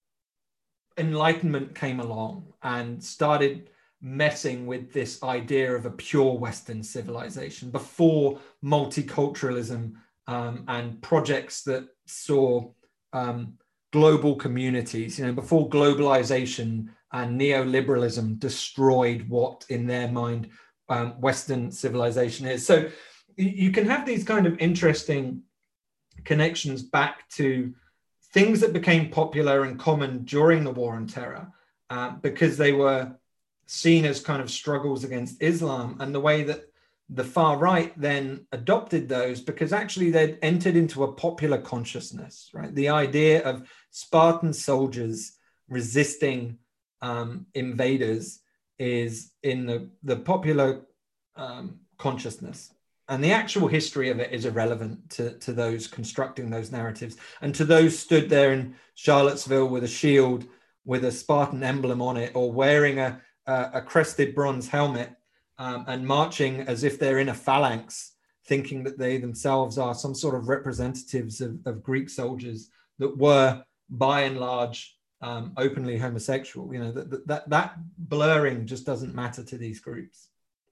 Enlightenment came along and started messing with this idea of a pure Western civilization, before multiculturalism um, and projects that saw um, global communities, you know, before globalization and neoliberalism destroyed what in their mind um, Western civilization is. So you can have these kind of interesting connections back to things that became popular and common during the War on Terror, uh, because they were seen as kind of struggles against Islam, and the way that the far right then adopted those, because actually they'd entered into a popular consciousness, right? The idea of Spartan soldiers resisting um, invaders is in the, the popular um, consciousness. And the actual history of it is irrelevant to, to those constructing those narratives. And to those stood there in Charlottesville with a shield with a Spartan emblem on it, or wearing a, a, a crested bronze helmet um, and marching as if they're in a phalanx, thinking that they themselves are some sort of representatives of, of Greek soldiers that were, by and large, um, openly homosexual. You know, that, that, that blurring just doesn't matter to these groups.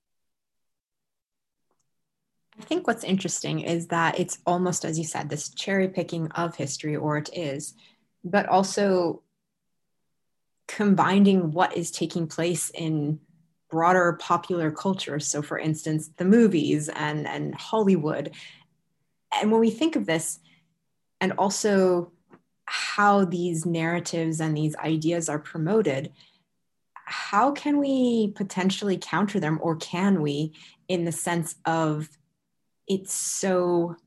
I think what's interesting is that it's almost, as you said, this cherry picking of history, or it is, but also combining what is taking place in broader popular culture. So for instance, the movies and, and Hollywood. And when we think of this, and also how these narratives and these ideas are promoted, how can we potentially counter them, or can we, in the sense of it's so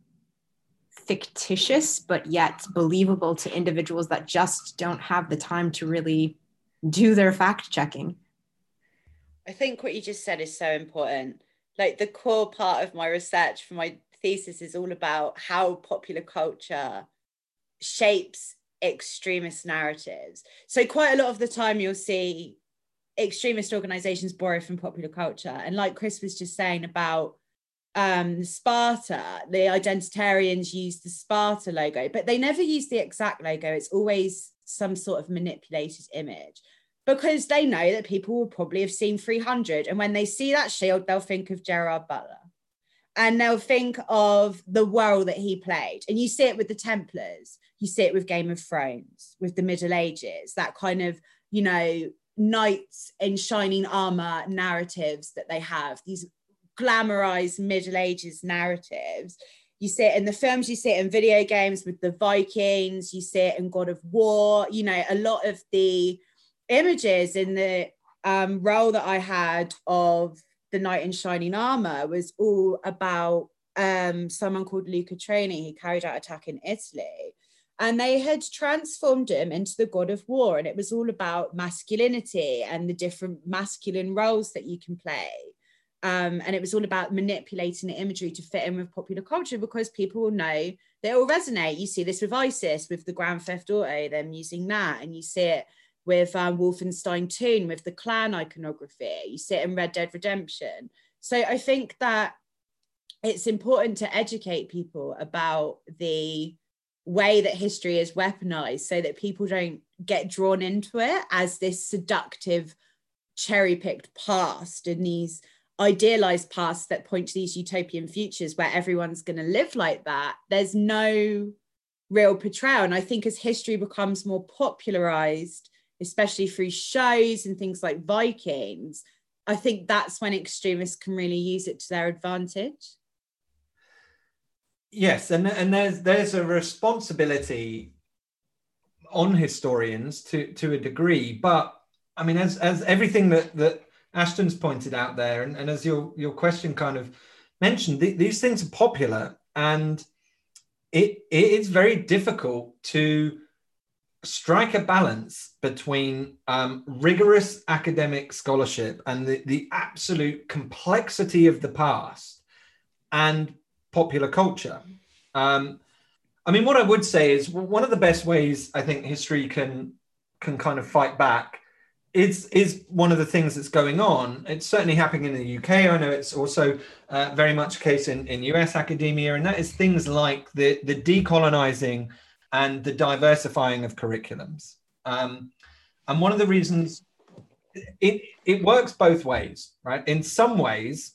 fictitious, but yet believable to individuals that just don't have the time to really do their fact checking? I think what you just said is so important. Like, the core part of my research for my thesis is all about how popular culture shapes extremist narratives. So quite a lot of the time you'll see extremist organizations borrow from popular culture. And like Chris was just saying about um, Sparta, the identitarians use the Sparta logo, but they never use the exact logo. It's always some sort of manipulated image, because they know that people will probably have seen three hundred. And when they see that shield, they'll think of Gerard Butler. And they'll think of the role that he played. And you see it with the Templars. You see it with Game of Thrones, with the Middle Ages, that kind of, you know, knights in shining armor narratives that they have, these glamorized Middle Ages narratives. You see it in the films, you see it in video games with the Vikings, you see it in God of War. You know, a lot of the images in the um, role that I had of the knight in shining armor was all about um, someone called Luca Troni, who carried out an attack in Italy. And they had transformed him into the God of War. And it was all about masculinity and the different masculine roles that you can play. Um, and it was all about manipulating the imagery to fit in with popular culture, because people will know they all resonate. You see this with ISIS, with the Grand Theft Auto, them using that. And you see it with um, Wolfenstein two, with the clan iconography. You see it in Red Dead Redemption. So I think that it's important to educate people about the way that history is weaponized so that people don't get drawn into it as this seductive, cherry-picked past and these idealized pasts that point to these utopian futures where everyone's going to live like that. There's no real portrayal. And I think as history becomes more popularized, especially through shows and things like Vikings, I think that's when extremists can really use it to their advantage. Yes, and, and there's there's a responsibility on historians to, to a degree, but I mean, as as everything that, that Ashton's pointed out there, and, and as your, your question kind of mentioned, th- these things are popular, and it it is very difficult to strike a balance between um, rigorous academic scholarship and the, the absolute complexity of the past and popular culture. Um, I mean, what I would say is one of the best ways I think history can can kind of fight back is is one of the things that's going on. It's certainly happening in the U K. I know it's also uh, very much a case in, in U S academia, and that is things like the, the decolonizing and the diversifying of curriculums. Um, and one of the reasons it, it works both ways, right? In some ways,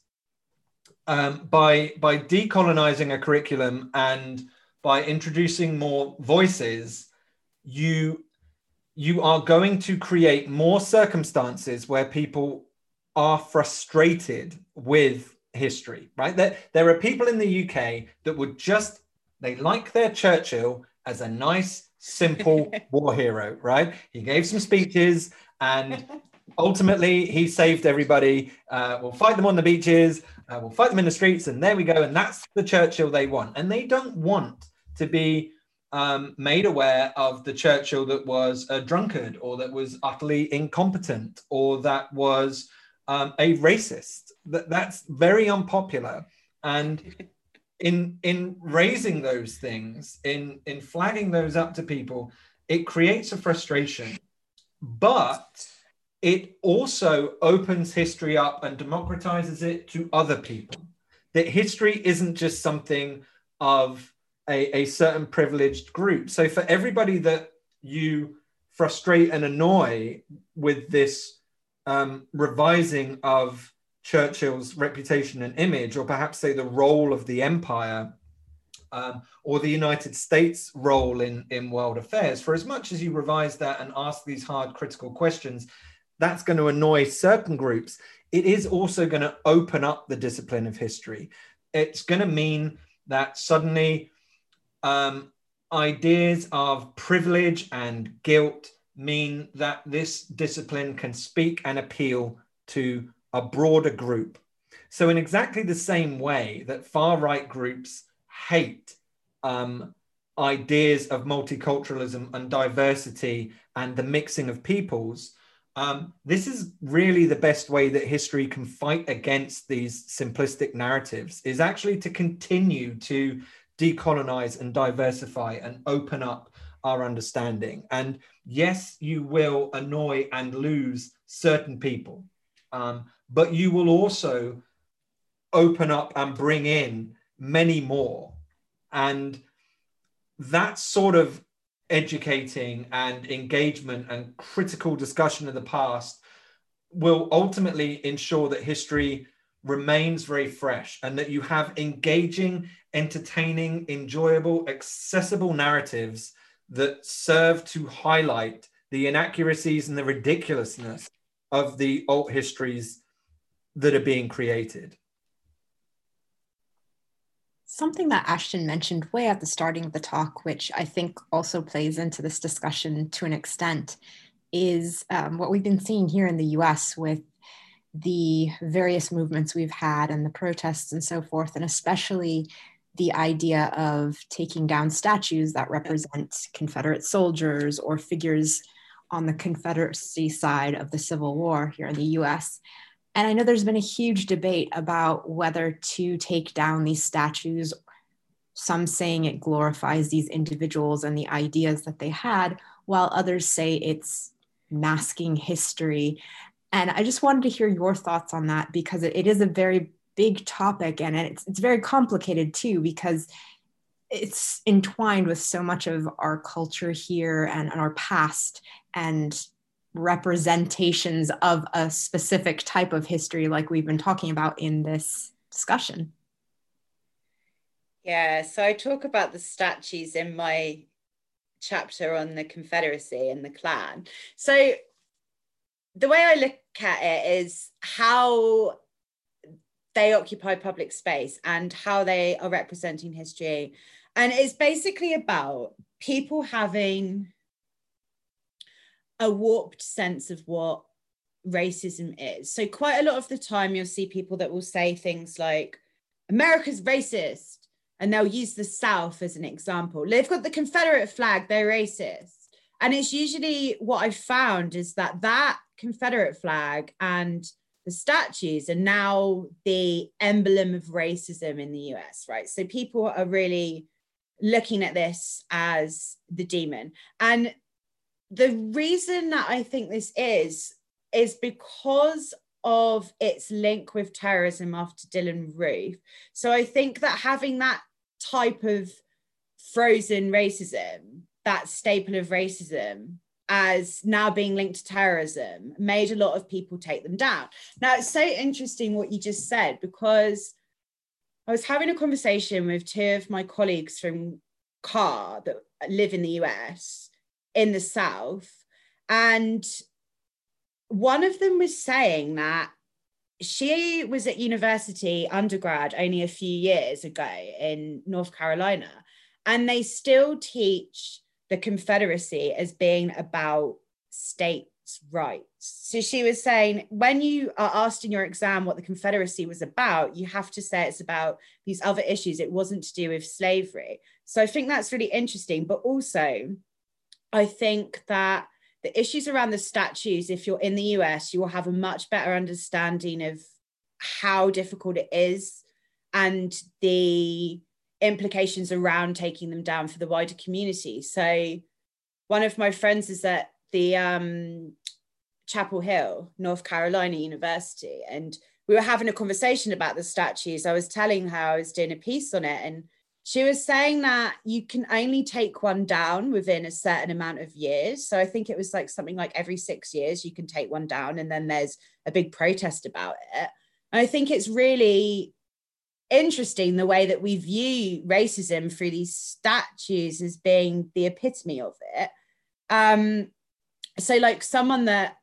um, by, by decolonizing a curriculum and by introducing more voices, you, you are going to create more circumstances where people are frustrated with history, right? There, there are people in the U K that would just, they like their Churchill as a nice, simple war hero, right? He gave some speeches and ultimately he saved everybody. Uh, we'll fight them on the beaches, uh, we'll fight them in the streets, and there we go. And that's the Churchill they want. And they don't want to be um, made aware of the Churchill that was a drunkard, or that was utterly incompetent, or that was um, a racist. That, that's very unpopular. And in in raising those things, in in flagging those up to people, it creates a frustration, but it also opens history up and democratizes it to other people. That history isn't just something of a, a certain privileged group. So for everybody that you frustrate and annoy with this um, revising of Churchill's reputation and image, or perhaps say the role of the empire, um, or the United States' role in, in world affairs, for as much as you revise that and ask these hard critical questions, that's going to annoy certain groups. It is also going to open up the discipline of history. It's going to mean that suddenly um, ideas of privilege and guilt mean that this discipline can speak and appeal to a broader group. So in exactly the same way that far-right groups hate um, ideas of multiculturalism and diversity and the mixing of peoples, um, this is really the best way that history can fight against these simplistic narratives, is actually to continue to decolonize and diversify and open up our understanding. And yes, you will annoy and lose certain people. Um, but you will also open up and bring in many more. And that sort of educating and engagement and critical discussion of the past will ultimately ensure that history remains very fresh, and that you have engaging, entertaining, enjoyable, accessible narratives that serve to highlight the inaccuracies and the ridiculousness of the alt histories that are being created. Something that Ashton mentioned way at the starting of the talk, which I think also plays into this discussion to an extent, is um, what we've been seeing here in the U S with the various movements we've had and the protests and so forth, and especially the idea of taking down statues that represent Confederate soldiers or figures on the Confederacy side of the Civil War here in the U S. And I know there's been a huge debate about whether to take down these statues, some saying it glorifies these individuals and the ideas that they had, while others say it's masking history. And I just wanted to hear your thoughts on that, because it, it is a very big topic, and it's it's very complicated too, because it's entwined with so much of our culture here and, and our past and representations of a specific type of history like we've been talking about in this discussion. Yeah, so I talk about the statues in my chapter on the Confederacy and the Klan. So the way I look at it is how they occupy public space and how they are representing history. And it's basically about people having a warped sense of what racism is. So quite a lot of the time you'll see people that will say things like, America's racist, and they'll use the South as an example. They've got the Confederate flag, they're racist. And it's usually what I've found is that that Confederate flag and the statues are now the emblem of racism in the U S, right? So people are really looking at this as the demon. And the reason that I think this is, is because of its link with terrorism after Dylann Roof. So I think that having that type of frozen racism, that staple of racism, as now being linked to terrorism, made a lot of people take them down. Now, it's so interesting what you just said, because I was having a conversation with two of my colleagues from C A R that live in the U S, in the South, and one of them was saying that she was at university undergrad only a few years ago in North Carolina, and they still teach the Confederacy as being about states' rights. So she was saying, when you are asked in your exam what the Confederacy was about, you have to say it's about these other issues. It wasn't to do with slavery. So I think that's really interesting. But also, I think that the issues around the statues, if you're in the U S, you will have a much better understanding of how difficult it is and the implications around taking them down for the wider community. So one of my friends is at the um, Chapel Hill, North Carolina University, and we were having a conversation about the statues. I was telling her I was doing a piece on it, and she was saying that you can only take one down within a certain amount of years. So I think it was like something like every six years you can take one down, and then there's a big protest about it. And I think it's really interesting the way that we view racism through these statues as being the epitome of it. Um, so like someone that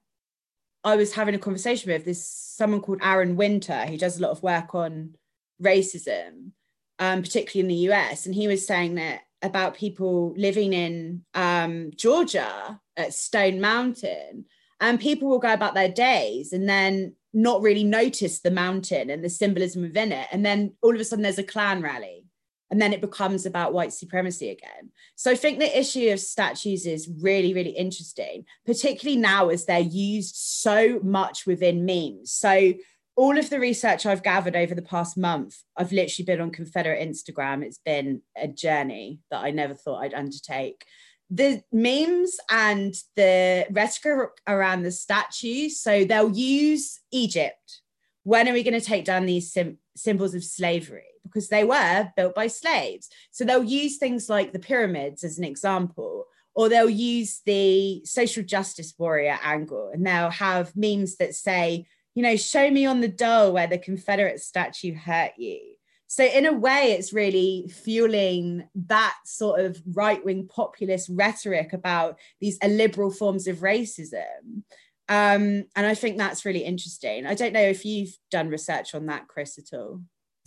I was having a conversation with, this someone called Aaron Winter, who does a lot of work on racism, um, particularly in the U S. And he was saying that about people living in um, Georgia at Stone Mountain, and people will go about their days and then not really notice the mountain and the symbolism within it. And then all of a sudden there's a Klan rally, and then it becomes about white supremacy again. So I think the issue of statues is really, really interesting, particularly now as they're used so much within memes. So all of the research I've gathered over the past month, I've literally been on Confederate Instagram. It's been a journey that I never thought I'd undertake. The memes and the rhetoric around the statues. So they'll use Egypt. When are we going to take down these sim- symbols of slavery? Because they were built by slaves. So they'll use things like the pyramids as an example, or they'll use the social justice warrior angle, and they'll have memes that say, you know, show me on the doll where the Confederate statue hurt you. So in a way, it's really fueling that sort of right-wing populist rhetoric about these illiberal forms of racism. Um, and I think that's really interesting. I don't know if you've done research on that, Chris, at all.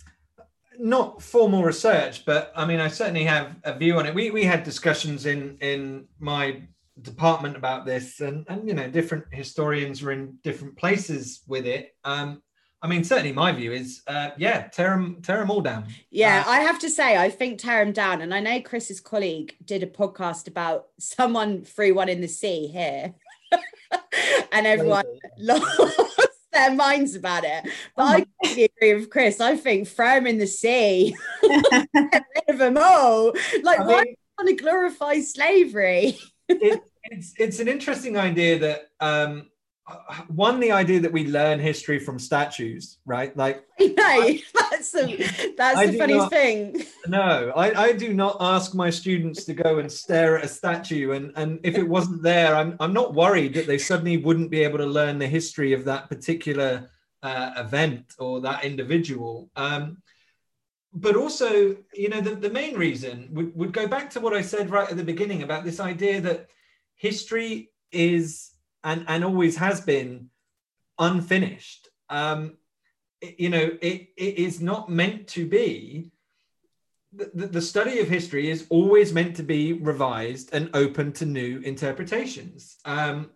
Not formal research, but I mean, I certainly have a view on it. We we had discussions in in my department about this, and and you know, different historians were in different places with it. Um, I mean, certainly my view is, uh, yeah, tear them, tear them all down. Yeah, uh, I have to say, I think tear them down. And I know Chris's colleague did a podcast about someone threw one in the sea here, and everyone lost their minds about it. But oh I completely agree with Chris. I think throw them in the sea, get rid of them all. Like, I why mean, do you want to glorify slavery? it, it's it's an interesting idea that um, one, the idea that we learn history from statues, right? Like, I know that's the that's I the do funniest not- thing. no, I, I do not ask my students to go and stare at a statue, and and if it wasn't there, I'm I'm not worried that they suddenly wouldn't be able to learn the history of that particular uh, event or that individual. Um, but also, you know, the, the main reason would, would go back to what I said right at the beginning about this idea that history is and, and always has been unfinished. Um, it, you know, it, it is not meant to be, the, the study of history is always meant to be revised and open to new interpretations. Um,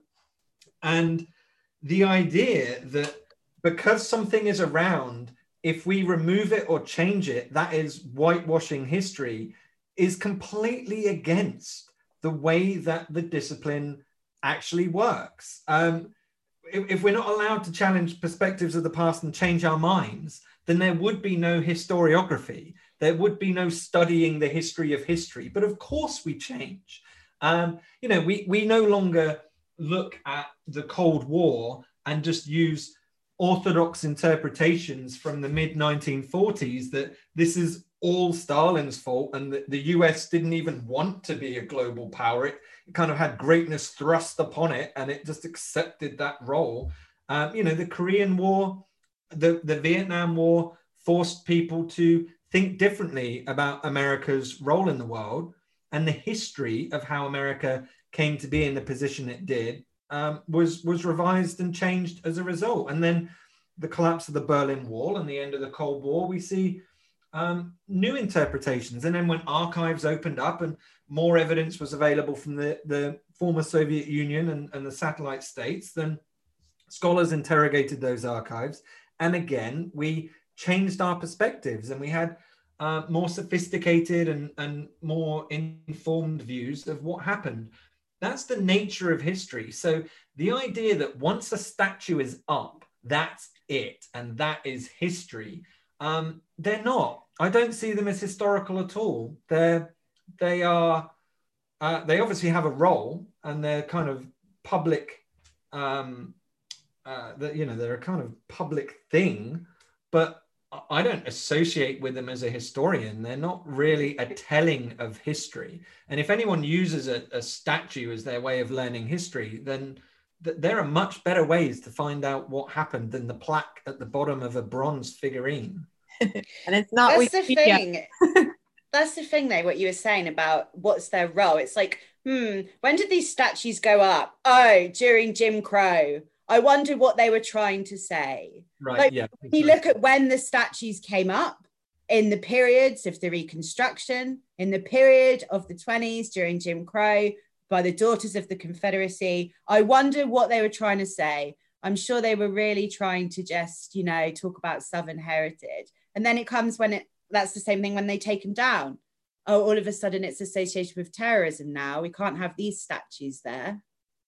and the idea that because something is around, if we remove it or change it, that is whitewashing history, is completely against the way that the discipline actually works. Um, if, if we're not allowed to challenge perspectives of the past and change our minds, then there would be no historiography. There would be no studying the history of history. But of course we change. Um, you know, we, we no longer look at the Cold War and just use orthodox interpretations from the mid nineteen forties that this is all Stalin's fault and that the U S didn't even want to be a global power. It, it kind of had greatness thrust upon it and it just accepted that role. Um, you know, the Korean War, the, the Vietnam War forced people to think differently about America's role in the world, and the history of how America came to be in the position it did Um, was was revised and changed as a result. And then the collapse of the Berlin Wall and the end of the Cold War, we see um, new interpretations. And then when archives opened up and more evidence was available from the, the former Soviet Union and, and the satellite states, then scholars interrogated those archives. And again, we changed our perspectives and we had uh, more sophisticated and, and more informed views of what happened. That's the nature of history. So the idea that once a statue is up, that's it, and that is history, um, they're not. I don't see them as historical at all. They're, they are, uh, they obviously have a role, and they're kind of public, um, uh, that, you know, they're a kind of public thing, but I don't associate with them as a historian. They're not really a telling of history. And if anyone uses a, a statue as their way of learning history, then th- there are much better ways to find out what happened than the plaque at the bottom of a bronze figurine. And it's not. That's the thing. That's the thing, though, what you were saying about what's their role. It's like, hmm, when did these statues go up? Oh, during Jim Crow. I wonder what they were trying to say. Right, like, yeah. When you look at when the statues came up, in the periods of the Reconstruction, in the period of the twenties during Jim Crow, by the Daughters of the Confederacy, I wonder what they were trying to say. I'm sure they were really trying to just, you know, talk about Southern heritage. And then it comes when it, that's the same thing when they take them down. Oh, all of a sudden it's associated with terrorism now. We can't have these statues there.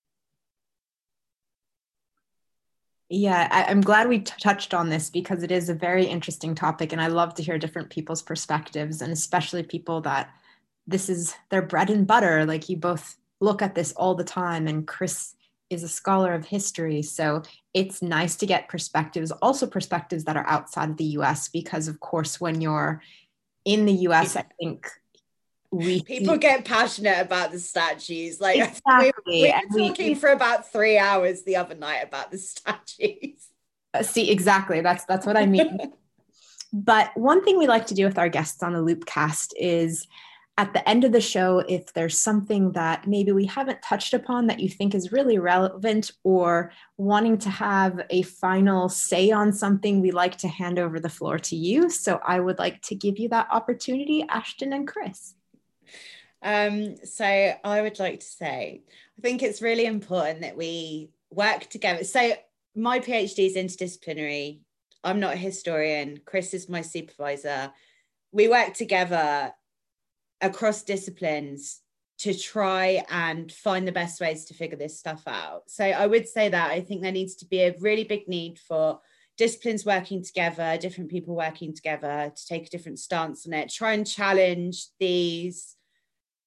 Yeah, I, I'm glad we t- touched on this because it is a very interesting topic, and I love to hear different people's perspectives, and especially people that this is their bread and butter. Like, you both look at this all the time, and Chris is a scholar of history, so it's nice to get perspectives, also perspectives that are outside of the U S, because of course when you're in the U S, I think we people see... get passionate about the statues. Like, exactly. we, we were talking we, for about three hours the other night about the statues. See, exactly. That's that's what I mean. But one thing we like to do with our guests on the Loopcast is at the end of the show, if there's something that maybe we haven't touched upon that you think is really relevant, or wanting to have a final say on something, we like to hand over the floor to you. So I would like to give you that opportunity, Ashton and Chris. Um, so I would like to say, I think it's really important that we work together. So my PhD is interdisciplinary. I'm not a historian. Chris is my supervisor. We work together across disciplines to try and find the best ways to figure this stuff out. So I would say that I think there needs to be a really big need for disciplines working together, different people working together to take a different stance on it, try and challenge these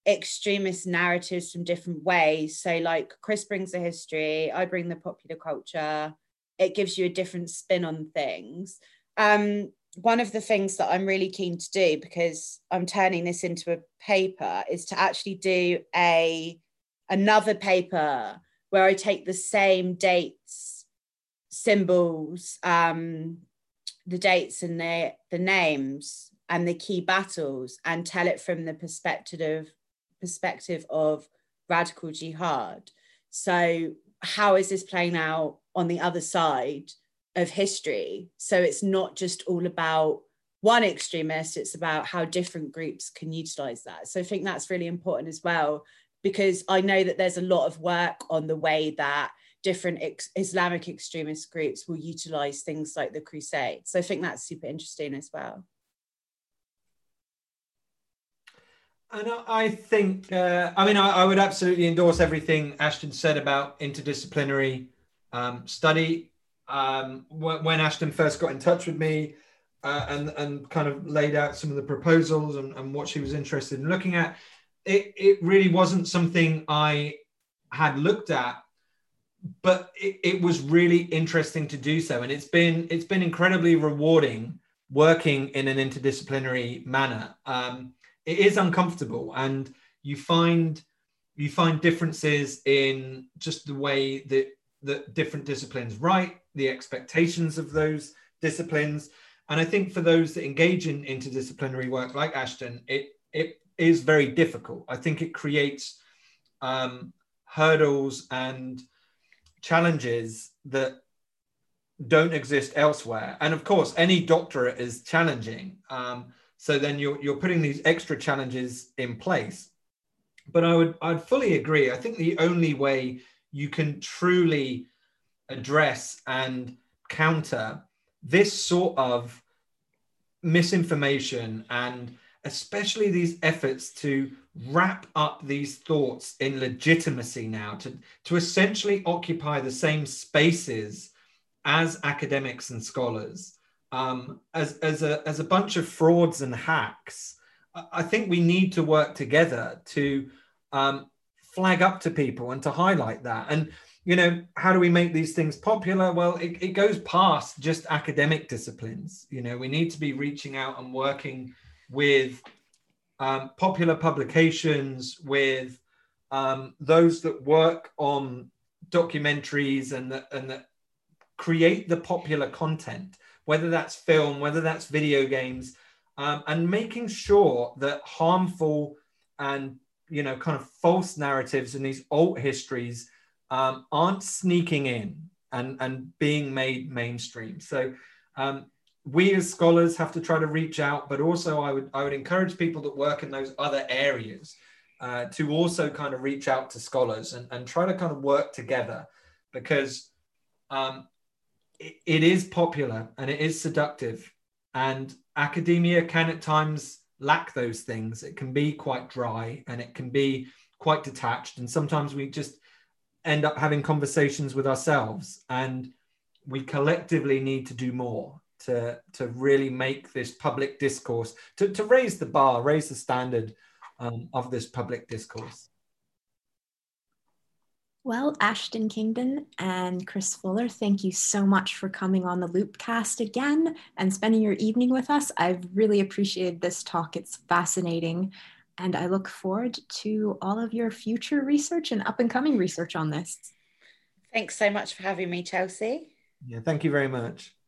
extremist narratives from different ways. So like Chris brings the history, I bring the popular culture. It gives you a different spin on things. Um, one of the things that I'm really keen to do, because I'm turning this into a paper, is to actually do a another paper where I take the same dates, symbols, um, the dates and the, the names and the key battles, and tell it from the perspective of perspective of radical jihad. So how is this playing out on the other side of history? So it's not just all about one extremist, it's about how different groups can utilize that. So I think that's really important as well, because I know that there's a lot of work on the way that different ex- Islamic extremist groups will utilize things like the Crusades. So I think that's super interesting as well. And I think, uh, I mean, I, I would absolutely endorse everything Ashton said about interdisciplinary um, study. Um, when Ashton first got in touch with me uh, and, and kind of laid out some of the proposals and, and what she was interested in looking at, it, it really wasn't something I had looked at, but it, it was really interesting to do so. And it's been, it's been incredibly rewarding working in an interdisciplinary manner. Um, it is uncomfortable, and you find you find differences in just the way that that different disciplines write, the expectations of those disciplines. And I think for those that engage in interdisciplinary work like Ashton, it it is very difficult. I think it creates um, hurdles and challenges that don't exist elsewhere. And of course, any doctorate is challenging. Um, So then you're, you're putting these extra challenges in place. But I would I'd fully agree. I think the only way you can truly address and counter this sort of misinformation, and especially these efforts to wrap up these thoughts in legitimacy now, to, to essentially occupy the same spaces as academics and scholars, Um, as, as, a, as a bunch of frauds and hacks, I think we need to work together to um, flag up to people and to highlight that. And, you know, how do we make these things popular? Well, it, it goes past just academic disciplines. You know, we need to be reaching out and working with um, popular publications, with um, those that work on documentaries and that, and that create the popular content, whether that's film, whether that's video games, um, and making sure that harmful and, you know, kind of false narratives and these alt histories um, aren't sneaking in and, and being made mainstream. So um, we as scholars have to try to reach out, but also I would, I would encourage people that work in those other areas uh, to also kind of reach out to scholars and, and try to kind of work together, because um, it is popular and it is seductive, and academia can at times lack those things. It can be quite dry and it can be quite detached, and sometimes we just end up having conversations with ourselves, and we collectively need to do more to to really make this public discourse, to, to raise the bar, raise the standard um, of this public discourse. Well, Ashton Kingdon and Chris Fuller, thank you so much for coming on the Loopcast again and spending your evening with us. I've really appreciated this talk. It's fascinating, and I look forward to all of your future research and up and coming research on this. Thanks so much for having me, Chelsea. Yeah, thank you very much.